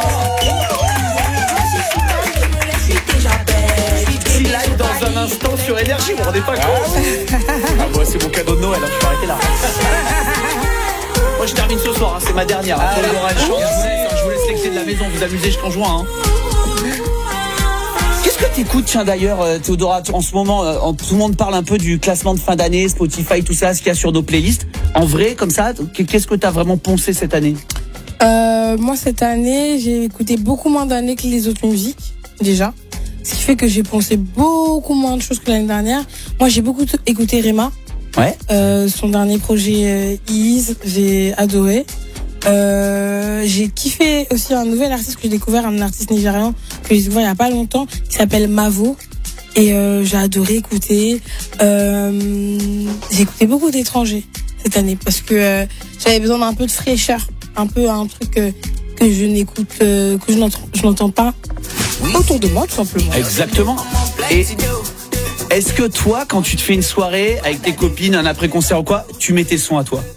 Live dans un instant sur Énergie, vous vous rendez pas compte? Ah moi c'est mon cadeau de Noël, je peux arrêter là. Moi je termine ce soir, c'est ma dernière. Théodora, je vous laisse l'excès de la maison, vous amusez jusqu'en juin. Qu'est-ce que t'écoutes, tiens d'ailleurs, Théodora, en ce moment, tout le monde parle un peu du classement de fin d'année, Spotify, tout ça, ce qu'il y a sur nos playlists. En vrai, comme ça, qu'est-ce que t'as vraiment poncé cette année? Moi, cette année, j'ai écouté beaucoup moins d'années que les autres musiques, déjà. Ce qui fait que j'ai poncé beaucoup moins de choses que l'année dernière. Moi, j'ai beaucoup écouté Rema. Ouais. Son dernier projet, Ease, j'ai adoré. J'ai kiffé aussi un nouvel artiste que j'ai découvert, un artiste nigérian que j'ai découvert il y a pas longtemps, qui s'appelle Mavo. Et j'ai adoré écouter. J'ai écouté beaucoup d'étrangers cette année parce que j'avais besoin d'un peu de fraîcheur, un peu un truc que je n'écoute, que je n'entends pas autour de moi, tout simplement. Exactement. Et est-ce que toi, quand tu te fais une soirée avec tes copines, un après-concert ou quoi, tu mets tes sons à toi?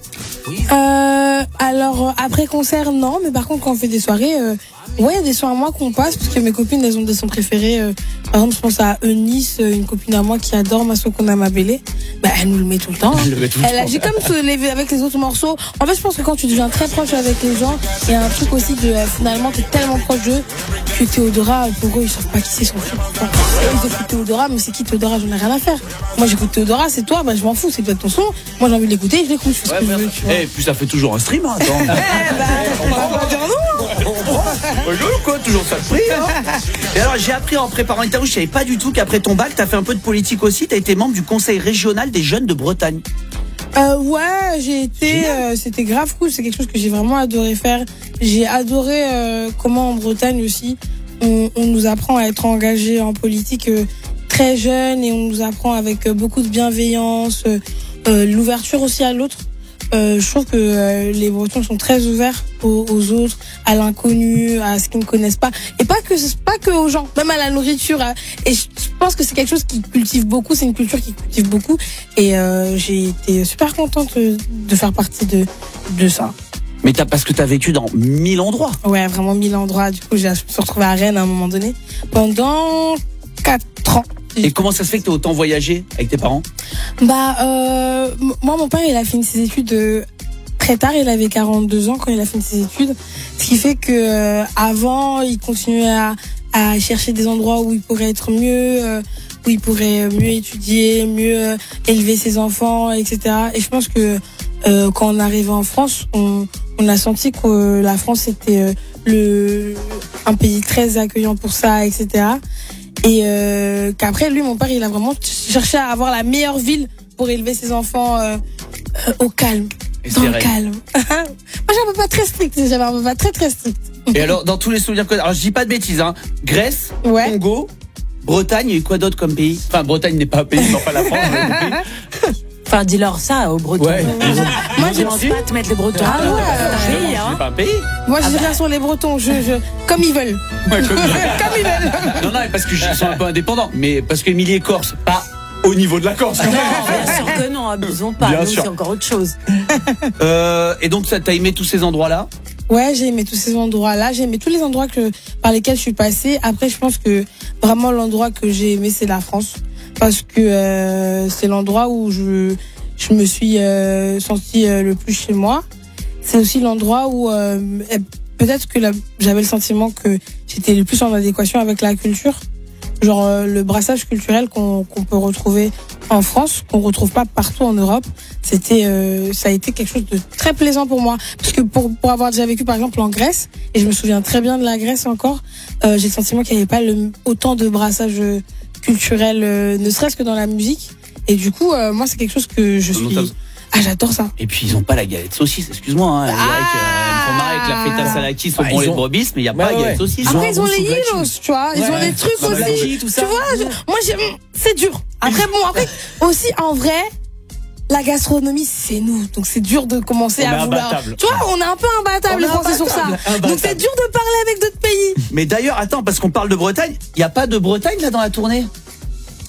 Alors après concert non, mais par contre quand on fait des soirées, ouais, il y a des sons à moi qu'on passe parce que mes copines elles ont des sons préférés. Par exemple, je pense à Eunice, une copine à moi qui adore Masso Konama Bélé. Bah elle nous le met tout le temps. J'ai comme se lever avec les autres morceaux. En fait, je pense que quand tu deviens très proche avec les gens, il y a un truc aussi de finalement t'es tellement proche d'eux que Théodora, pour eux ils savent pas qui c'est son fils. Ils écoutent Théodora, mais c'est qui Théodora? J'en ai rien à faire. Moi j'écoute Théodora, c'est toi, bah je m'en fous, c'est peut-être ton son. Moi j'ai envie de l'écouter, je l'écoute. Et puis ça fait toujours un stream, hein, attends. On va pas dire non. Quoi, toujours ça de prix, hein. Et alors j'ai appris en préparant l'interview, je savais pas du tout qu'après ton bac, t'as fait un peu de politique aussi, t'as été membre du conseil régional des jeunes de Bretagne. Ouais, j'ai été, c'était grave cool, c'est quelque chose que j'ai vraiment adoré faire. J'ai adoré comment en Bretagne aussi, on nous apprend à être engagé en politique très jeune et on nous apprend avec beaucoup de bienveillance, l'ouverture aussi à l'autre. Je trouve que les Bretons sont très ouverts aux autres, à l'inconnu, à ce qu'ils ne connaissent pas, et pas que aux gens, même à la nourriture. Et je pense que c'est quelque chose qui cultive beaucoup, c'est une culture qui cultive beaucoup. Et j'ai été super contente de faire partie de ça. Mais parce que t'as vécu dans 1000 endroits. Ouais, vraiment 1000 endroits. Du coup, je me suis retrouvée à Rennes à un moment donné pendant 4 ans. Et comment ça se fait que t'as autant voyagé avec tes parents? Moi, mon père, il a fini ses études très tard. Il avait 42 ans quand il a fini ses études. Ce qui fait que avant, il continuait à chercher des endroits où il pourrait être mieux, où il pourrait mieux étudier, mieux élever ses enfants, etc. Et je pense que quand on arrivait en France, on a senti que la France était un pays très accueillant pour ça, etc. Et qu'après, lui, mon père, il a vraiment cherché à avoir la meilleure ville pour élever ses enfants au calme, dans le calme. Moi, j'avais un papa très strict, j'avais un papa très très strict. Et alors, dans tous les souvenirs que... Alors, je dis pas de bêtises, hein. Grèce, ouais. Congo, Bretagne, et quoi d'autre comme pays? Enfin, Bretagne n'est pas un pays, mais enfin la France, Enfin, dis-leur ça aux Bretons. Ouais. Moi, je pense pas te mettre les Bretons. Ah ouais, c'est pas un pays. Moi, je dis rien sur les Bretons, comme ils veulent. Ouais, comme ils veulent. Non, parce qu'ils sont un peu indépendants, mais parce qu'Émilie est corse, pas au niveau de la Corse. Non, bien sûr que non, abusons pas. Nous, c'est encore autre chose. Et donc, t'as aimé tous ces endroits-là? Ouais, j'ai aimé tous ces endroits-là. J'ai aimé tous les endroits par lesquels je suis passée. Après, je pense que vraiment l'endroit que j'ai aimé, c'est la France. Parce que c'est l'endroit où je me suis sentie le plus chez moi. C'est aussi l'endroit où peut-être que j'avais le sentiment que j'étais le plus en adéquation avec la culture. Genre le brassage culturel qu'on peut retrouver en France, qu'on retrouve pas partout en Europe. Ça a été quelque chose de très plaisant pour moi. Parce que pour avoir déjà vécu par exemple en Grèce, et je me souviens très bien de la Grèce encore, j'ai le sentiment qu'il n'y avait pas autant de brassage culturel, ne serait-ce que dans la musique. Et du coup, moi, c'est quelque chose que je suis... Ah, j'adore ça. Et puis, ils ont pas la galette saucisse, excuse-moi. Hein. Ils font marrer avec la feta salakis au bon lait de brebis, mais il n'y a pas la galette saucisse. Après, ils ont les hilos, tu vois. Ils ont des trucs aussi. Tu vois, moi, c'est dur. Après, aussi, en vrai, la gastronomie, c'est nous. Donc, c'est dur de commencer à vouloir... Tu vois, on est un peu imbattables, les Français, sur ça. Donc, c'est dur de parler avec d'autres pays. Mais d'ailleurs, attends, parce qu'on parle de Bretagne, il n'y a pas de Bretagne, là, dans la tournée?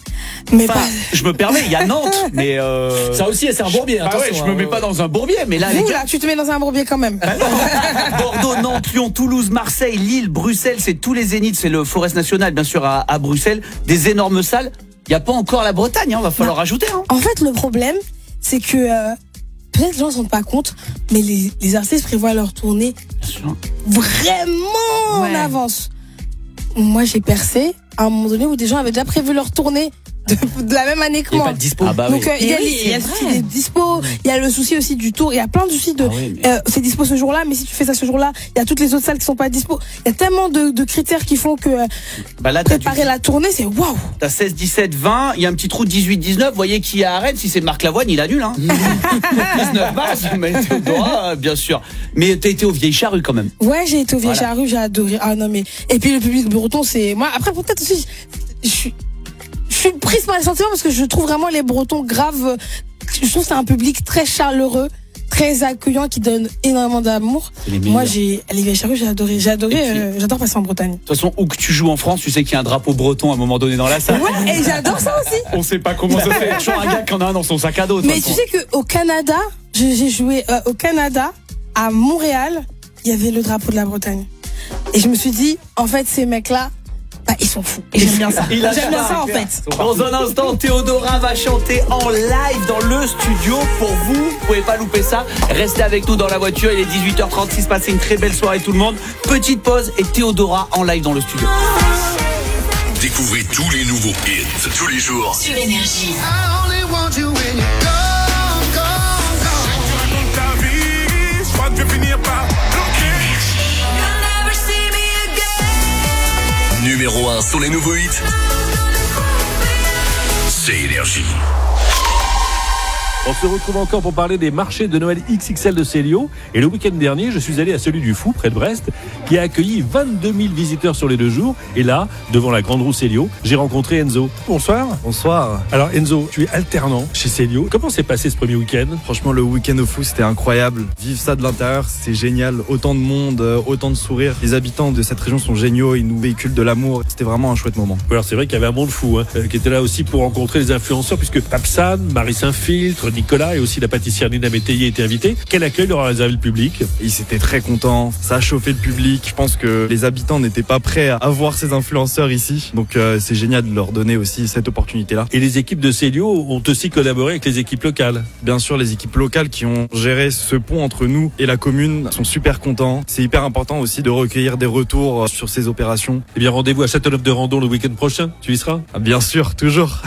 Mais enfin, je me permets, il y a Nantes, mais ça aussi, c'est un bourbier. Bah ouais, je me mets pas dans un bourbier, mais là, vous, là, tu te mets dans un bourbier quand même. Bordeaux, Nantes, Lyon, Toulouse, Marseille, Lille, Bruxelles, c'est tous les zéniths, c'est le Forest National, bien sûr, à Bruxelles, des énormes salles. Il n'y a pas encore la Bretagne, va falloir rajouter. En fait, le problème, c'est que peut-être les gens ne se rendent pas compte, mais les artistes prévoient leur tournée vraiment en avance. Moi, j'ai percé à un moment donné où des gens avaient déjà prévu leur tournée de la même année que moi. Pas de dispo. Donc il y a le souci des dispo, il y a le souci aussi du tour, il y a plein de soucis de c'est dispo ce jour-là, mais si tu fais ça ce jour-là, il y a toutes les autres salles qui sont pas dispo. Il y a tellement de critères qui font que là, préparer la tournée, c'est waouh. T'as 16, 17, 20, il y a un petit trou de 18, 19, vous voyez qui est à Rennes, si c'est Marc Lavoine, il annule 19 bases, mais Théodora, bien sûr. Mais t'as été aux Vieilles Charrues quand même. Ouais, j'ai été aux Vieilles Charrues, j'ai adoré. Ah non mais et puis le public breton, c'est moi après peut-être aussi je suis prise par les sentiments parce que je trouve vraiment les Bretons graves. Je trouve que c'est un public très chaleureux, très accueillant, qui donne énormément d'amour. Moi, les Vieilles Charrues, j'ai adoré. J'adore passer en Bretagne. De toute façon, où que tu joues en France, tu sais qu'il y a un drapeau breton à un moment donné dans la salle. Ouais, et j'adore ça aussi. On sait pas comment ça fait. Toujours un gars qui en a un dans son sac à dos. Mais tu sais qu'au Canada, j'ai joué au Canada, à Montréal, il y avait le drapeau de la Bretagne. Et je me suis dit, en fait, ces mecs-là, ils sont fous. Et j'aime bien ça. J'aime bien ça en fait. Dans un instant, Théodora va chanter en live dans le studio pour vous. Vous pouvez pas louper ça. Restez avec nous dans la voiture. Il est 18h36. Passez une très belle soirée tout le monde. Petite pause et Théodora en live dans le studio. Découvrez tous les nouveaux hits tous les jours sur Énergie. Numéro 1 sur les nouveaux hits, c'est Énergie. On se retrouve encore pour parler des marchés de Noël XXL de Célio. Et le week-end dernier, je suis allé à celui du Fou, près de Brest, qui a accueilli 22 000 visiteurs sur les 2 jours. Et là, devant la grande roue Célio, j'ai rencontré Enzo. Bonsoir. Bonsoir. Alors Enzo, tu es alternant chez Célio. Comment s'est passé ce premier week-end ? Franchement, le week-end au Fou, c'était incroyable. Vivre ça de l'intérieur, c'est génial. Autant de monde, autant de sourires. Les habitants de cette région sont géniaux, ils nous véhiculent de l'amour. C'était vraiment un chouette moment. Alors c'est vrai qu'il y avait un monde fou qui était là aussi pour rencontrer les influenceurs, puisque Papsan, Marie Saint-Filtre, Nicolas et aussi la pâtissière Nina Métayer étaient invités. Quel accueil leur a réservé le public ? Ils étaient très contents, ça a chauffé le public. Je pense que les habitants n'étaient pas prêts à voir ces influenceurs ici. Donc c'est génial de leur donner aussi cette opportunité-là. Et les équipes de Célio ont aussi collaboré avec les équipes locales. Bien sûr, les équipes locales qui ont géré ce pont entre nous et la commune sont super contents. C'est hyper important aussi de recueillir des retours sur ces opérations. Eh bien, rendez-vous à Châteauneuf-de-Randon le week-end prochain. Tu y seras ? Bien sûr, toujours.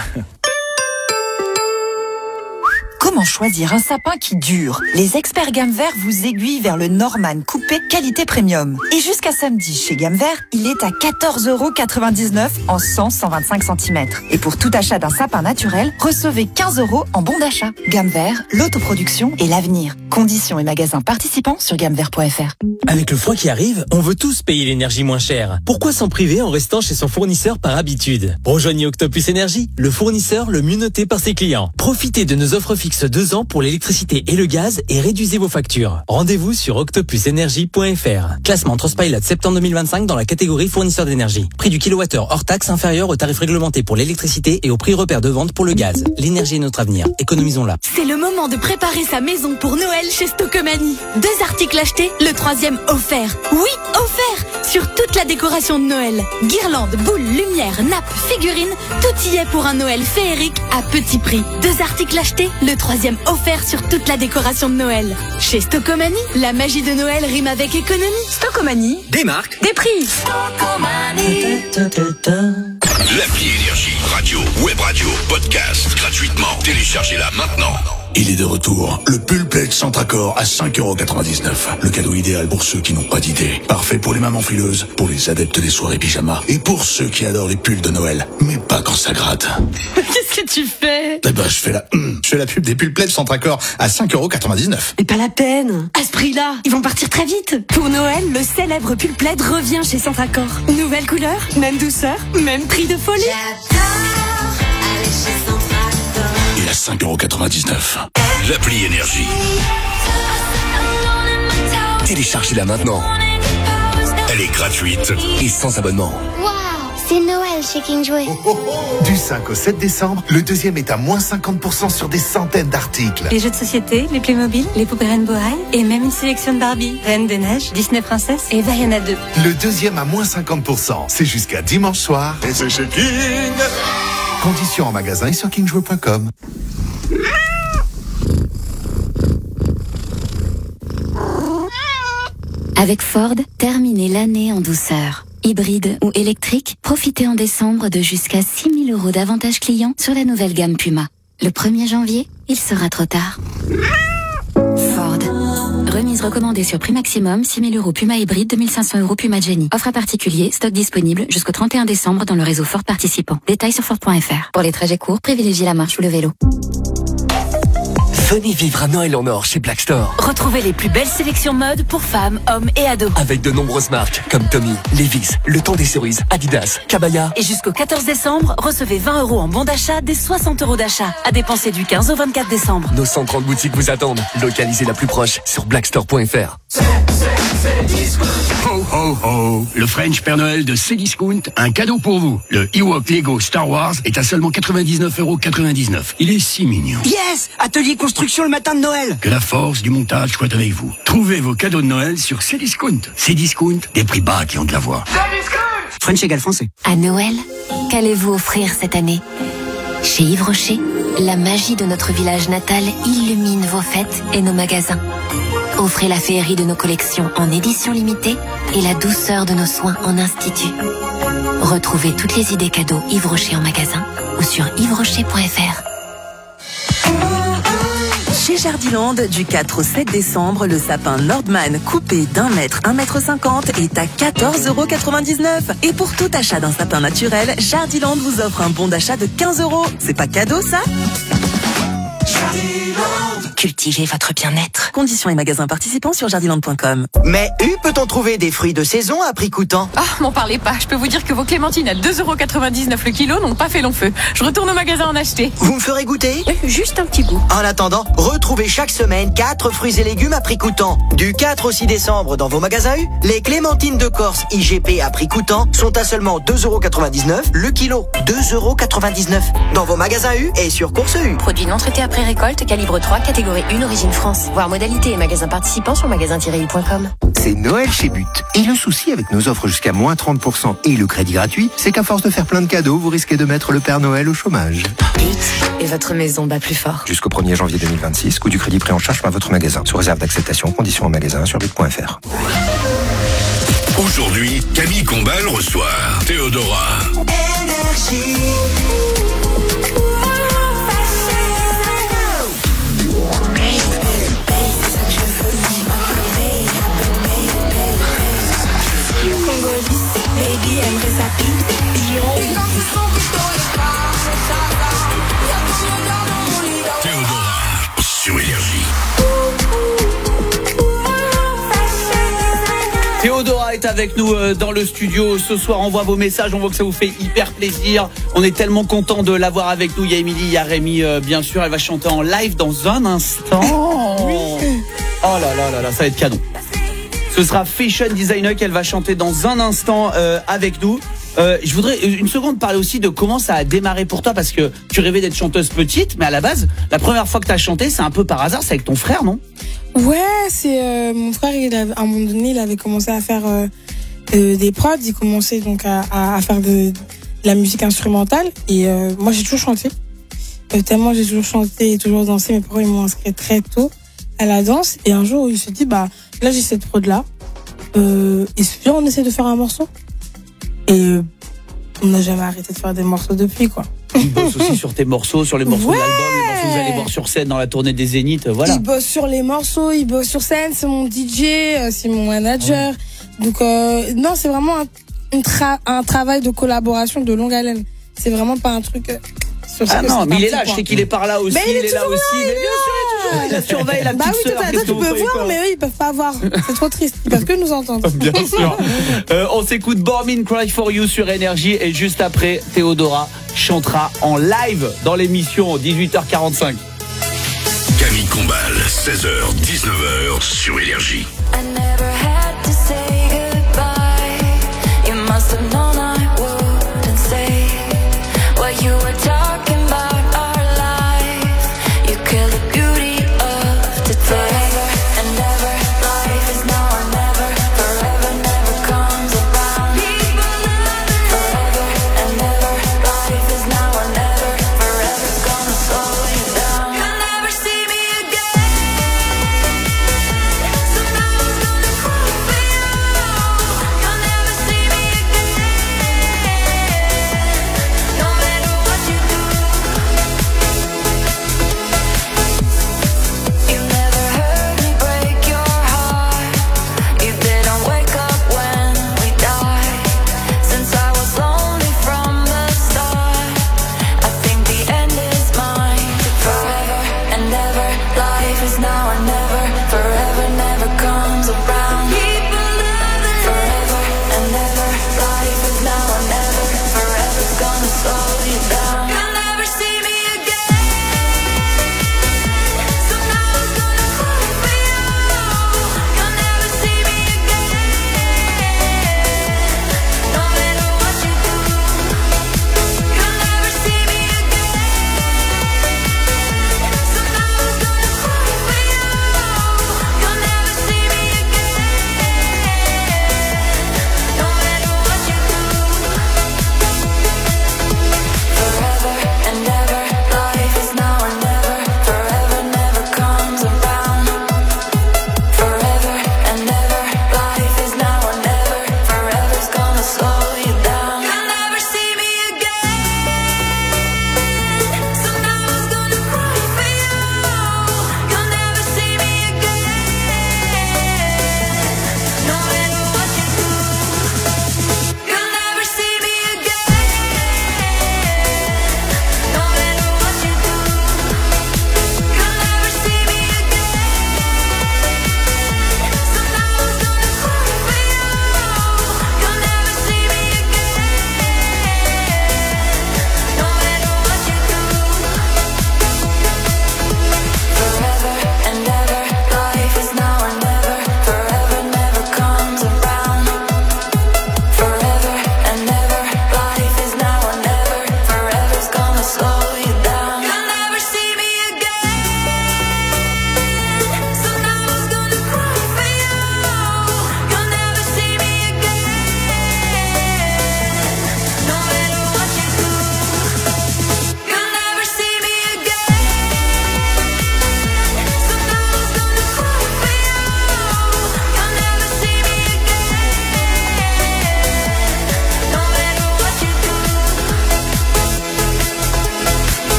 Comment choisir un sapin qui dure ? Les experts Gamme Vert vous aiguillent vers le Norman coupé qualité premium. Et jusqu'à samedi, chez Gamme Vert, il est à 14,99 € en 100-125 cm. Et pour tout achat d'un sapin naturel, recevez 15 € en bon d'achat. Gamme Vert, l'autoproduction et l'avenir. Conditions et magasins participants sur gammevert.fr. Avec le froid qui arrive, on veut tous payer l'énergie moins chère. Pourquoi s'en priver en restant chez son fournisseur par habitude ? Rejoignez Octopus Énergie, le fournisseur le mieux noté par ses clients. Profitez de nos offres fixes 2 ans pour l'électricité et le gaz et réduisez vos factures. Rendez-vous sur octopusenergie.fr. Classement Trustpilot septembre 2025 dans la catégorie fournisseur d'énergie. Prix du kilowattheure hors taxe inférieur au tarif réglementé pour l'électricité et au prix repère de vente pour le gaz. L'énergie est notre avenir. Économisons-la. C'est le moment de préparer sa maison pour Noël chez Stocomanie. 2 articles achetés, le 3e offert. Oui, offert sur toute la décoration de Noël. Guirlandes, boules, lumière, nappes, figurines, tout y est pour un Noël féerique à petit prix. 2 articles achetés, le 3e offert sur toute la décoration de Noël. Chez Stocomanie, la magie de Noël rime avec économie. Stocomanie. Des marques. Des prix. Stocomanie. L'appli Énergie, radio, web radio, podcast, gratuitement. Téléchargez-la maintenant. Il est de retour. Le pull plaid Centracor à 5,99 €. Le cadeau idéal pour ceux qui n'ont pas d'idée. Parfait pour les mamans frileuses, pour les adeptes des soirées pyjama et pour ceux qui adorent les pulls de Noël. Mais pas quand ça gratte. Qu'est-ce que tu fais ? Eh ben, je fais la pub des pulls plaid Centracor à 5,99 €. Mais pas la peine. À ce prix-là, ils vont partir très vite. Pour Noël, le célèbre pull plaid revient chez Centracor. Nouvelle couleur, même douceur, même prix de folie. Et à 5,99 €. L'appli Énergie. Téléchargez-la maintenant. Elle est gratuite Et sans abonnement. Waouh, c'est Noël chez King Jouet. Du 5 au 7 décembre, le deuxième est à moins 50% sur des centaines d'articles. Les jeux de société, les Playmobil, les poupées Rainbow High et même une sélection de Barbie, Reine des Neiges, Disney Princesse et Vaiana 2. Le deuxième à moins 50%. C'est jusqu'à dimanche soir. Et c'est chez King. Conditions en magasin et sur kingjoe.com. Avec Ford, terminez l'année en douceur. Hybride ou électrique, profitez en décembre de jusqu'à 6 000 € d'avantages clients sur la nouvelle gamme Puma. Le 1er janvier, il sera trop tard. Ford. Remise recommandée sur prix maximum, 6 000 € Puma hybride, 2 500 € Puma Jenny. Offre à particulier, stock disponible jusqu'au 31 décembre dans le réseau Ford participant. Détails sur Ford.fr. Pour les trajets courts, privilégiez la marche ou le vélo. Venez vivre un Noël en or chez Black Store. Retrouvez les plus belles sélections mode pour femmes, hommes et ados. Avec de nombreuses marques comme Tommy, Levi's, Le Temps des Cerises, Adidas, Cabaya. Et jusqu'au 14 décembre, recevez 20 € en bon d'achat des 60 € d'achat. À dépenser du 15 au 24 décembre. Nos 130 boutiques vous attendent. Localisez la plus proche sur blackstore.fr. Ho ho ho, le French Père Noël de Cdiscount, un cadeau pour vous. Le Ewok Lego Star Wars est à seulement 99,99 €. Il est si mignon. Yes! Atelier construction le matin de Noël. Que la force du montage soit avec vous. Trouvez vos cadeaux de Noël sur Cdiscount. Cdiscount, des prix bas qui ont de la voix. French égale français. À Noël, qu'allez-vous offrir cette année? Chez Yves Rocher, la magie de notre village natal illumine vos fêtes et nos magasins. Offrez la féerie de nos collections en édition limitée et la douceur de nos soins en institut. Retrouvez toutes les idées cadeaux Yves Rocher en magasin ou sur yvesrocher.fr. Chez Jardiland, du 4 au 7 décembre, le sapin Nordman coupé d'1 mètre, 1,50 m est à 14,99 €. Et pour tout achat d'un sapin naturel, Jardiland vous offre un bon d'achat de 15 €. C'est pas cadeau, ça? Cultivez votre bien-être. Conditions et magasins participants sur jardiland.com. Mais peut-on trouver des fruits de saison à prix coûtant? Ah, m'en parlez pas. Je peux vous dire que vos clémentines à 2,99 € le kilo n'ont pas fait long feu. Je retourne au magasin en acheter. Vous me ferez goûter? Juste un petit bout. En attendant, retrouvez chaque semaine 4 fruits et légumes à prix coûtant. Du 4 au 6 décembre dans vos magasins U, les clémentines de Corse IGP à prix coûtant sont à seulement 2,99 € le kilo. 2,99 € dans vos magasins U et sur Course U. Produit non traité après récolte, calibre 3, catégorie 1, origine France. Voir modalité et magasins participants sur magasin-u.com. C'est Noël chez But. Et le souci avec nos offres jusqu'à moins 30% et le crédit gratuit, c'est qu'à force de faire plein de cadeaux, vous risquez de mettre le Père Noël au chômage. But et votre maison bat plus fort. Jusqu'au 1er janvier 2026, coût du crédit pris en charge par votre magasin. Sous réserve d'acceptation, conditions en magasin sur but.fr. Aujourd'hui, Camille Combal reçoit Théodora. Énergie. Théodora sur Énergie. Théodora est avec nous dans le studio ce soir. On voit vos messages, on voit que ça vous fait hyper plaisir. On est tellement content de l'avoir avec nous. Il y a Émilie, il y a Rémi, bien sûr. Elle va chanter en live dans un instant. Oui. Oh là là là là, ça va être canon. Ce sera Fashion Designer qu'elle va chanter dans un instant avec nous. Je voudrais une seconde parler aussi de comment ça a démarré pour toi, parce que tu rêvais d'être chanteuse petite, mais à la base, la première fois que tu as chanté, c'est un peu par hasard, c'est avec ton frère, non? Ouais, c'est mon frère, à un moment donné, il avait commencé à faire des prods, il commençait donc à faire de la musique instrumentale, et moi j'ai toujours chanté. Tellement j'ai toujours chanté et toujours dansé, mes parents ils m'ont inscrit très tôt à la danse, et un jour il se dit, bah là j'ai cette prod là, et c'est bien, on essaie de faire un morceau. Et on n'a jamais arrêté de faire des morceaux depuis, quoi. Il bosse aussi sur tes morceaux, sur les morceaux de l'album, les morceaux que vous allez voir sur scène dans la tournée des Zéniths, voilà. Il bosse sur les morceaux, il bosse sur scène, c'est mon DJ, c'est mon manager. Ouais. Donc non, c'est vraiment un travail de collaboration de longue haleine. C'est vraiment pas un truc sur Ah non, mais il est là, je sais qu'il est par là aussi, il est là aussi. Mais bien sûr, il surveille la petite sœur. Bah oui, tu peux voir, mais eux, ils peuvent pas voir. C'est trop triste, ils peuvent que nous entendre. Bien sûr. On s'écoute Born in Cry for You sur Énergie, et juste après, Théodora chantera en live dans l'émission 18h45. Camille Combal, 16h, 19h sur Énergie. You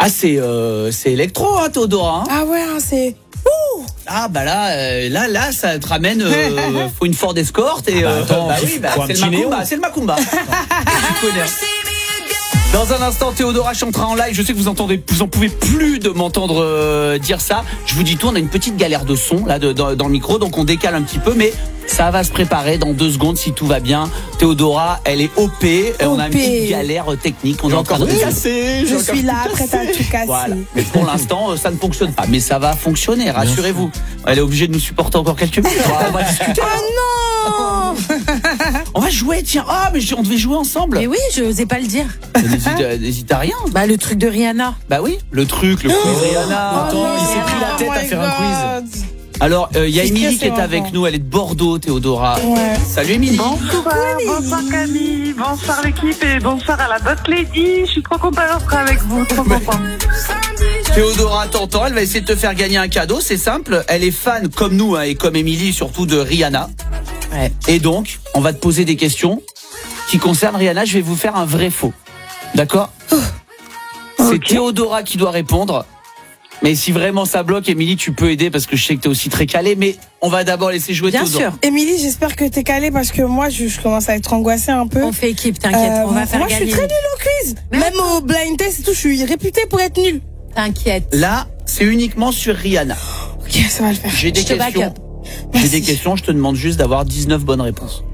Ah, c'est électro, hein, Théodora. Hein. Ah ouais, hein, c'est... Ah bah là, ça te ramène. Faut une Ford Escort et attends, c'est le Macumba. Tu connais. Dans un instant, Théodora chantera en live. Je sais que vous en pouvez plus de m'entendre dire ça. Je vous dis tout, on a une petite galère de son là dans le micro, donc on décale un petit peu, mais ça va se préparer dans 2 secondes si tout va bien. Théodora, elle est OP. On a une petite galère technique. On est en train de casser. Je suis là, prête à tout casser. Voilà. Mais pour l'instant, ça ne fonctionne pas. Mais ça va fonctionner, rassurez-vous. Elle est obligée de nous supporter encore quelques minutes. On va discuter. Oh non. On va jouer, tiens. Ah, mais on devait jouer ensemble. Mais oui, je n'osais pas le dire. N'hésite à rien. Bah, le truc de Rihanna. Bah oui, le quiz Rihanna. Attends, il s'est pris la tête à faire un quiz. Alors, il y a Émilie qui est avec nous, elle est de Bordeaux, Théodora. Ouais. Salut Émilie. Bonsoir Camille, bonsoir l'équipe et bonsoir à la Boss Lady. Je suis trop contente d'être avec vous, trop contente. Théodora t'entend, elle va essayer de te faire gagner un cadeau, c'est simple. Elle est fan comme nous et comme Émilie surtout de Rihanna. Ouais. Et donc, on va te poser des questions qui concernent Rihanna. Je vais vous faire un vrai faux. D'accord ? C'est Théodora qui doit répondre. Mais si vraiment ça bloque, Émilie, tu peux aider parce que je sais que t'es aussi très calée. Mais on va d'abord laisser jouer Théodora. Bien sûr. Émilie, j'espère que t'es calée parce que moi, je commence à être angoissée un peu. On fait équipe, t'inquiète, on va faire gagner. Moi, je suis très nulle au quiz. Même au blind test et tout, je suis réputée pour être nulle. T'inquiète. Là, c'est uniquement sur Rihanna. Ok, ça va le faire. J'ai des questions. J'ai des questions, je te demande juste d'avoir 19 bonnes réponses.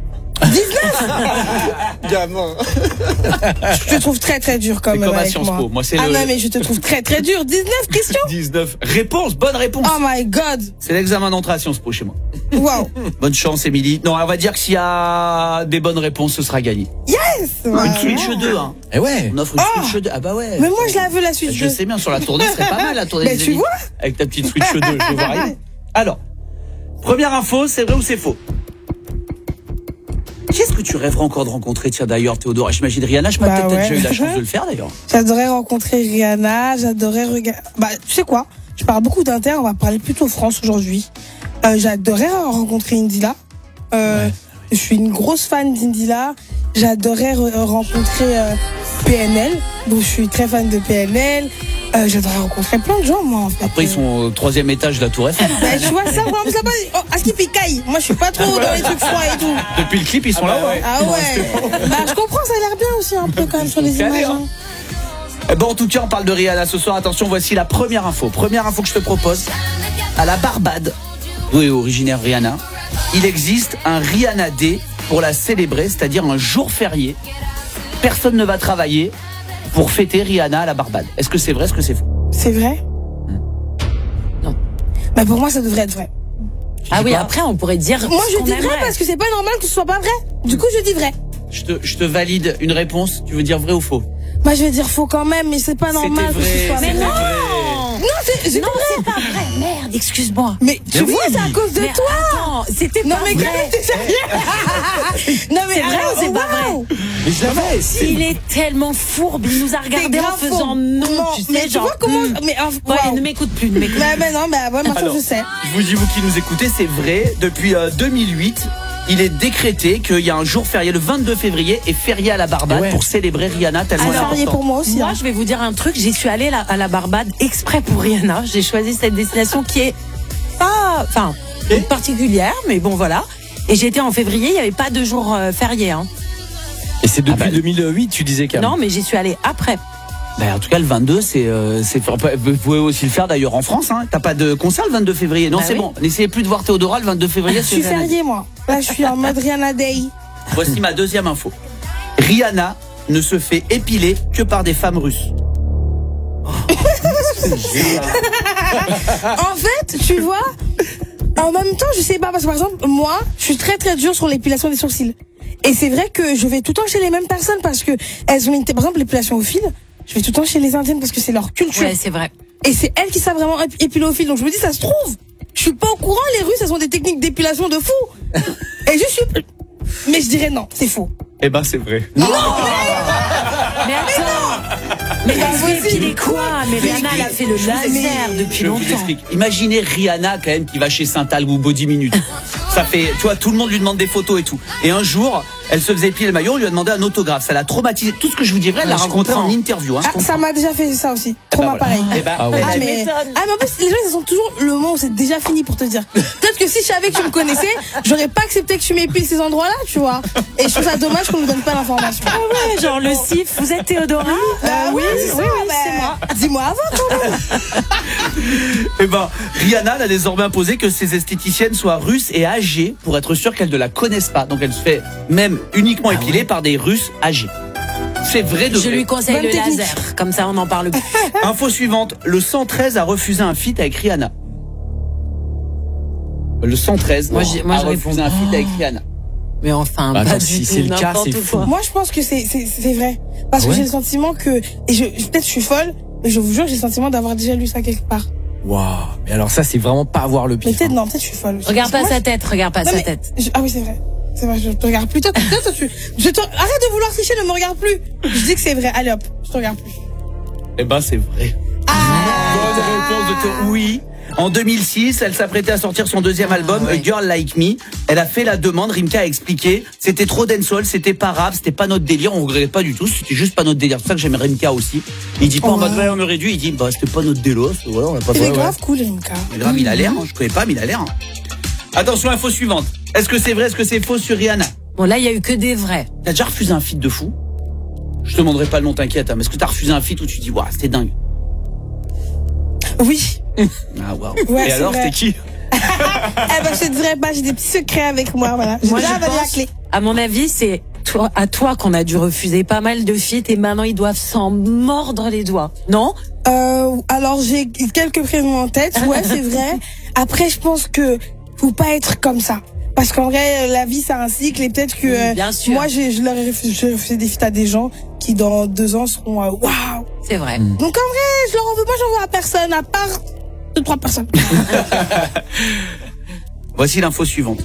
19 Gamin. Je te trouve très très dur quand même. Comme à avec Sciences Po. Moi, c'est non, mais je te trouve très très dur. 19 questions 19 réponses, bonne réponse. Oh my god. C'est l'examen d'entrée à Sciences Po chez moi. Wow. Bonne chance, Émilie. Non, on va dire que s'il y a des bonnes réponses, ce sera gagné. Yes. Une Switch 2, hein. Et ouais. On offre une Switch 2. Ah bah ouais. Mais moi, je la veux, la Switch 2. Je sais bien, sur la tournée, ce serait pas mal, la tournée mais des tu Émilie. vois Avec ta petite Switch 2, je vais voir. Alors, première info, c'est vrai ou c'est faux? Qu'est-ce que tu rêverais encore de rencontrer, tiens d'ailleurs, Théodora? J'imagine Rihanna, je sais pas, peut-être déjà eu la chance de le faire d'ailleurs. J'adorais rencontrer Rihanna, j'adorais regarder. Bah, tu sais quoi? Je parle beaucoup d'Inter, on va parler plutôt France aujourd'hui. J'adorais rencontrer Indila. Je suis une grosse fan d'Indila. J'adorais rencontrer PNL. Donc je suis très fan de PNL. J'adorais rencontrer plein de gens, moi, en fait. Après, ils sont au 3e étage de la Tour Eiffel. Bah, tu vois ça, moi, là-bas, à ce qui picaille. Moi, je suis pas trop dans les trucs froids et tout. Depuis le clip, ils sont là, ouais. Ah ouais. Bah, je comprends, ça a l'air bien aussi, un peu, quand même, sur les images. Hein. Bon, en tout cas, on parle de Rihanna ce soir. Attention, voici la première info. Première info que je te propose. À la Barbade, d'où est originaire Rihanna, il existe un Rihanna Day pour la célébrer, c'est-à-dire un jour férié. Personne ne va travailler pour fêter Rihanna à la Barbade. Est-ce que c'est vrai, est-ce que c'est faux? C'est vrai? Non. Bah pour moi, ça devrait être vrai. Ah oui, après, on pourrait dire. Moi, je dis vrai parce que c'est pas normal que ce soit pas vrai. Du coup, je dis vrai. Je te valide une réponse. Tu veux dire vrai ou faux? Moi, je vais dire faux quand même, mais c'est pas normal que ce soit vrai. Mais non! Non, c'est pas vrai. Merde, excuse-moi. Mais tu vois, c'est à cause de toi. Attends, c'était pas vrai. Non, mais t'es sérieux? Non, mais c'est vrai ou c'est pas vrai? Mais jamais. Il est tellement fourbe. Il nous a regardé en faisant non. Tu sais, genre. Tu vois comment. Mais ne m'écoute plus. Ne m'écoute plus. Mais non, mais ouais, maintenant je sais. Je vous dis, vous qui nous écoutez, c'est vrai. Depuis 2008. Il est décrété qu'il y a un jour férié le 22 février et férié à la Barbade pour célébrer Rihanna tellement c'est férié pour moi aussi. Moi, je vais vous dire un truc. J'y suis allée à la Barbade exprès pour Rihanna. J'ai choisi cette destination qui est pas, particulière, mais bon voilà. Et j'étais en février, il n'y avait pas de jour férié. Hein. Et c'est depuis 2008, tu disais quand même. Non, mais j'y suis allée après. Bah, en tout cas, le 22, vous pouvez aussi le faire d'ailleurs en France. Hein. T'as pas de concert le 22 février. Non, c'est bon. N'essayez plus de voir Théodora le 22 février. Je suis férié, moi. Là, je suis en mode Rihanna Day. Voici ma deuxième info. Rihanna ne se fait épiler que par des femmes russes. En fait, tu vois, en même temps, je sais pas, parce que par exemple, moi, je suis très très dure sur l'épilation des sourcils. Et c'est vrai que je vais tout le temps chez les mêmes personnes parce que elles ont par exemple l'épilation au fil. Je vais tout le temps chez les Indiennes parce que c'est leur culture. Ouais, c'est vrai. Et c'est elles qui savent vraiment épiler au fil. Donc je me dis, ça se trouve. Je suis pas au courant, les Russes, elles ont des techniques d'épilation de fou. Et je suis. Mais je dirais non, c'est faux. Eh ben, c'est vrai. Non, mais attends. Mais il est quoi? Mais Rihanna, elle a fait le laser depuis longtemps. Je vous explique. Imaginez Rihanna, quand même, qui va chez Saint-Albe ou Body Minute. Ça fait, tu vois, tout le monde lui demande des photos et tout. Et un jour, Elle se faisait épiler le maillot, on lui a demandé un autographe. Ça l'a traumatisé. Tout ce que je vous dis vrai, elle l'a rencontré en interview. Hein. Ça m'a déjà fait ça aussi. Trauma pareil. Mais en plus, les gens, ils sont toujours le moment où c'est déjà fini pour te dire. Peut-être que si je savais que tu me connaissais, j'aurais pas accepté que tu m'épiles ces endroits-là, tu vois. Et je trouve ça dommage qu'on ne donne pas l'information. Ah ouais, genre le sif, vous êtes Théodora? Oui, c'est moi. Dis-moi avant, quand même. Rihanna a désormais imposé que ses esthéticiennes soient russes et âgées pour être sûre qu'elles ne la connaissent pas. Donc elle se fait même uniquement épiler par des Russes âgés. C'est vrai de vrai. Je lui conseille le laser, comme ça on n'en parle plus. Info suivante, le 113 a refusé un feat avec Rihanna. Le 113 a refusé un feat avec Rihanna. Mais enfin, attends, pas si du c'est tout, le cas, c'est fou. Moi, je pense que c'est vrai. Parce que j'ai le sentiment que, peut-être je suis folle, mais je vous jure, j'ai le sentiment d'avoir déjà lu ça quelque part. Waouh, mais alors ça, c'est vraiment pas avoir le pif. Mais peut-être, non, peut-être je suis folle. Regarde pas sa tête, regarde pas sa tête. Ah oui, c'est vrai. C'est vrai, je te regarde plus. Toi, arrête de vouloir tricher, ne me regarde plus. Je dis que c'est vrai. Allez hop, je te regarde plus. C'est vrai. Bonne réponse de toi. Oui. En 2006, elle s'apprêtait à sortir son deuxième album, A Girl Like Me. Elle a fait la demande, Rimka a expliqué. C'était trop dancehall, c'était pas rap, c'était pas notre délire, on regrettait pas du tout, c'était juste pas notre délire. C'est ça que j'aime Rimka aussi. Il dit pas en mode on me réduit, il dit c'était pas notre délos, voilà, on l'a pas fait. C'est grave cool, Rimka. Mais grave, il a l'air, je connais pas, mais il a l'air. Attention, info suivante. Est-ce que c'est vrai, est-ce que c'est faux sur Rihanna? Bon, là, il y a eu que des vrais. T'as déjà refusé un feat de fou? Je te demanderai pas le nom, t'inquiète, mais est-ce que t'as refusé un feat où tu dis c'était dingue? Oui. Ah waouh. Ouais, et alors, c'était qui? Je te dirais pas, j'ai des petits secrets avec moi, voilà. Moi, je pense, à mon avis, c'est à toi qu'on a dû refuser pas mal de feats et maintenant ils doivent s'en mordre les doigts. Non? Alors, j'ai quelques prénoms en tête, ouais, c'est vrai. Après, je pense que faut pas être comme ça. Parce qu'en vrai, la vie, c'est un cycle et peut-être que moi, je refusé des feats à des gens qui, dans 2 ans, seront waouh. C'est vrai. Donc, en vrai, moi, j'en veux à personne, à part 2-3 personnes. Voici l'info suivante.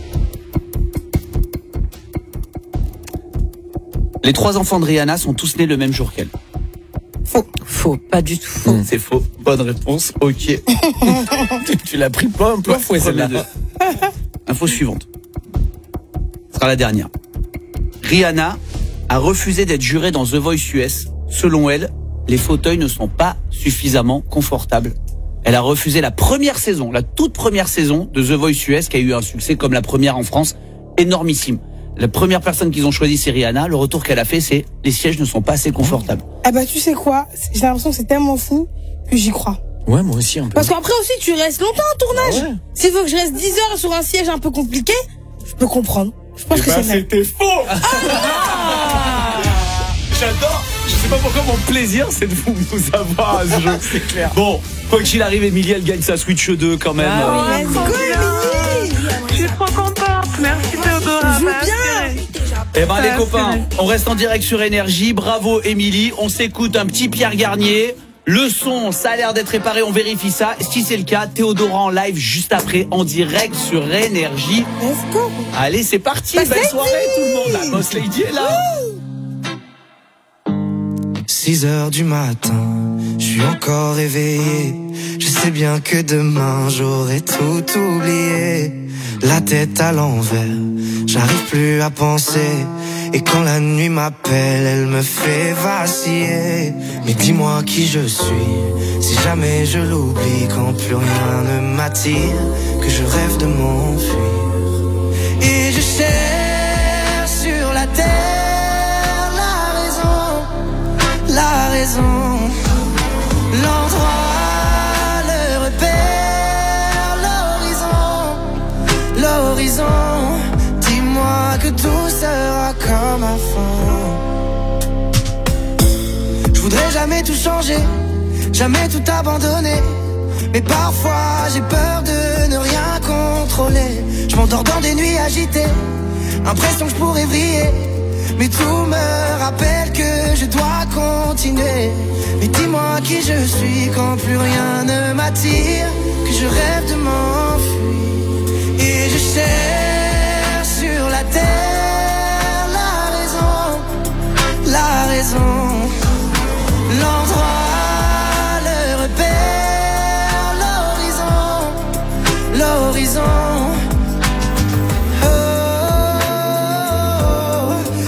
Les 3 enfants de Rihanna sont tous nés le même jour qu'elle. Faux, pas du tout faux. C'est faux. Bonne réponse. Ok. Tu l'as pris pas un peu fouet celle-là. Info suivante. Ce sera la dernière. Rihanna a refusé d'être jurée dans The Voice US. Selon elle, les fauteuils ne sont pas suffisamment confortables. Elle a refusé la toute première saison de The Voice US qui a eu un succès comme la première en France, énormissime. La première personne qu'ils ont choisie, c'est Rihanna. Le retour qu'elle a fait, c'est les sièges ne sont pas assez confortables. Tu sais quoi? J'ai l'impression que c'est tellement fou que j'y crois. Ouais, moi aussi un peu. Parce qu'après aussi, tu restes longtemps en tournage. Ah ouais. S'il faut que je reste 10 heures sur un siège un peu compliqué, je peux comprendre. Je pense que c'est vrai. C'était faux. J'adore. Je sais pas pourquoi mon plaisir, c'est de vous avoir à ce jeu. C'est clair. Bon, quoi qu'il arrive, Émilie, elle gagne sa Switch 2 quand même. Let's go, Émilie. Je suis trop contente. Merci Théodora. Joue bien. Les copains, on reste en direct sur Énergie. Bravo Émilie. On s'écoute un petit Pierre Garnier. Le son, ça a l'air d'être réparé, on vérifie ça. Si c'est le cas, Théodora en live juste après, en direct sur Énergie. Let's go. Allez, c'est parti. Belle soirée tout le monde. La Boss Lady est là. 6h du matin, je suis encore réveillé. Je sais bien que demain j'aurai tout oublié. La tête à l'envers, j'arrive plus à penser. Et quand la nuit m'appelle, elle me fait vaciller. Mais dis-moi qui je suis, si jamais je l'oublie, quand plus rien ne m'attire, que je rêve de m'enfuir. Et je cherche sur la terre la raison, l'endroit, le repère, l'horizon. Dis-moi que tout sera comme avant. Je voudrais jamais tout changer, jamais tout abandonner. Mais parfois j'ai peur de ne rien contrôler. Je m'endors dans des nuits agitées, l'impression que je pourrais vriller. Mais tout me rappelle que je dois continuer. Mais dis-moi qui je suis quand plus rien ne m'attire, que je rêve de m'enfuir. Et je cherche sur la terre la raison, l'endroit, le repère, l'horizon.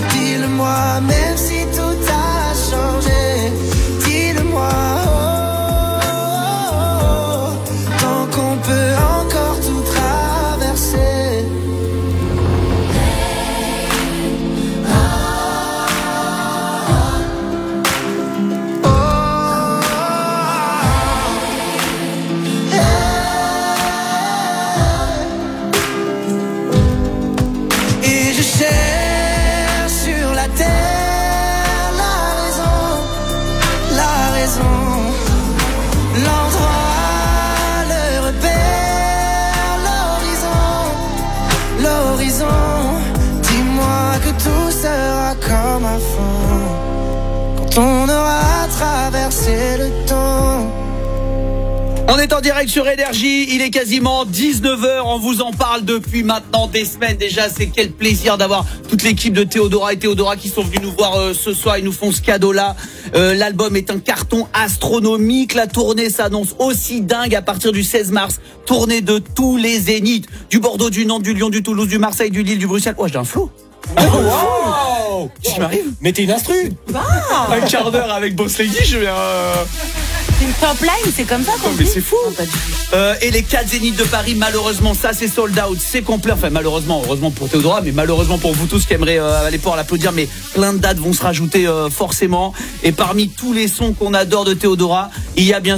traverser le temps. On est en direct sur Énergie, il est quasiment 19h, on vous en parle depuis maintenant des semaines déjà. C'est quel plaisir d'avoir toute l'équipe de Théodora et Théodora qui sont venus nous voir ce soir, ils nous font ce cadeau-là. L'album est un carton astronomique, la tournée s'annonce aussi dingue à partir du 16 mars. Tournée de tous les zéniths, du Bordeaux, du Nantes, du Lyon, du Toulouse, du Marseille, du Lille, du Bruxelles. Oh, j'ai un flow. Wow. Qu'est-ce qui m'arrive? Mettez une instru. Un quart d'heure avec Boss Lady, je viens... C'est une top line, c'est comme ça qu'on dit. Mais c'est fou. Et les 4 zéniths de Paris, malheureusement, ça c'est sold out, c'est complet. Enfin malheureusement, heureusement pour Théodora, mais malheureusement pour vous tous qui aimeraient aller pouvoir l'applaudir. Mais plein de dates vont se rajouter forcément. Et parmi tous les sons qu'on adore de Théodora, il y a bien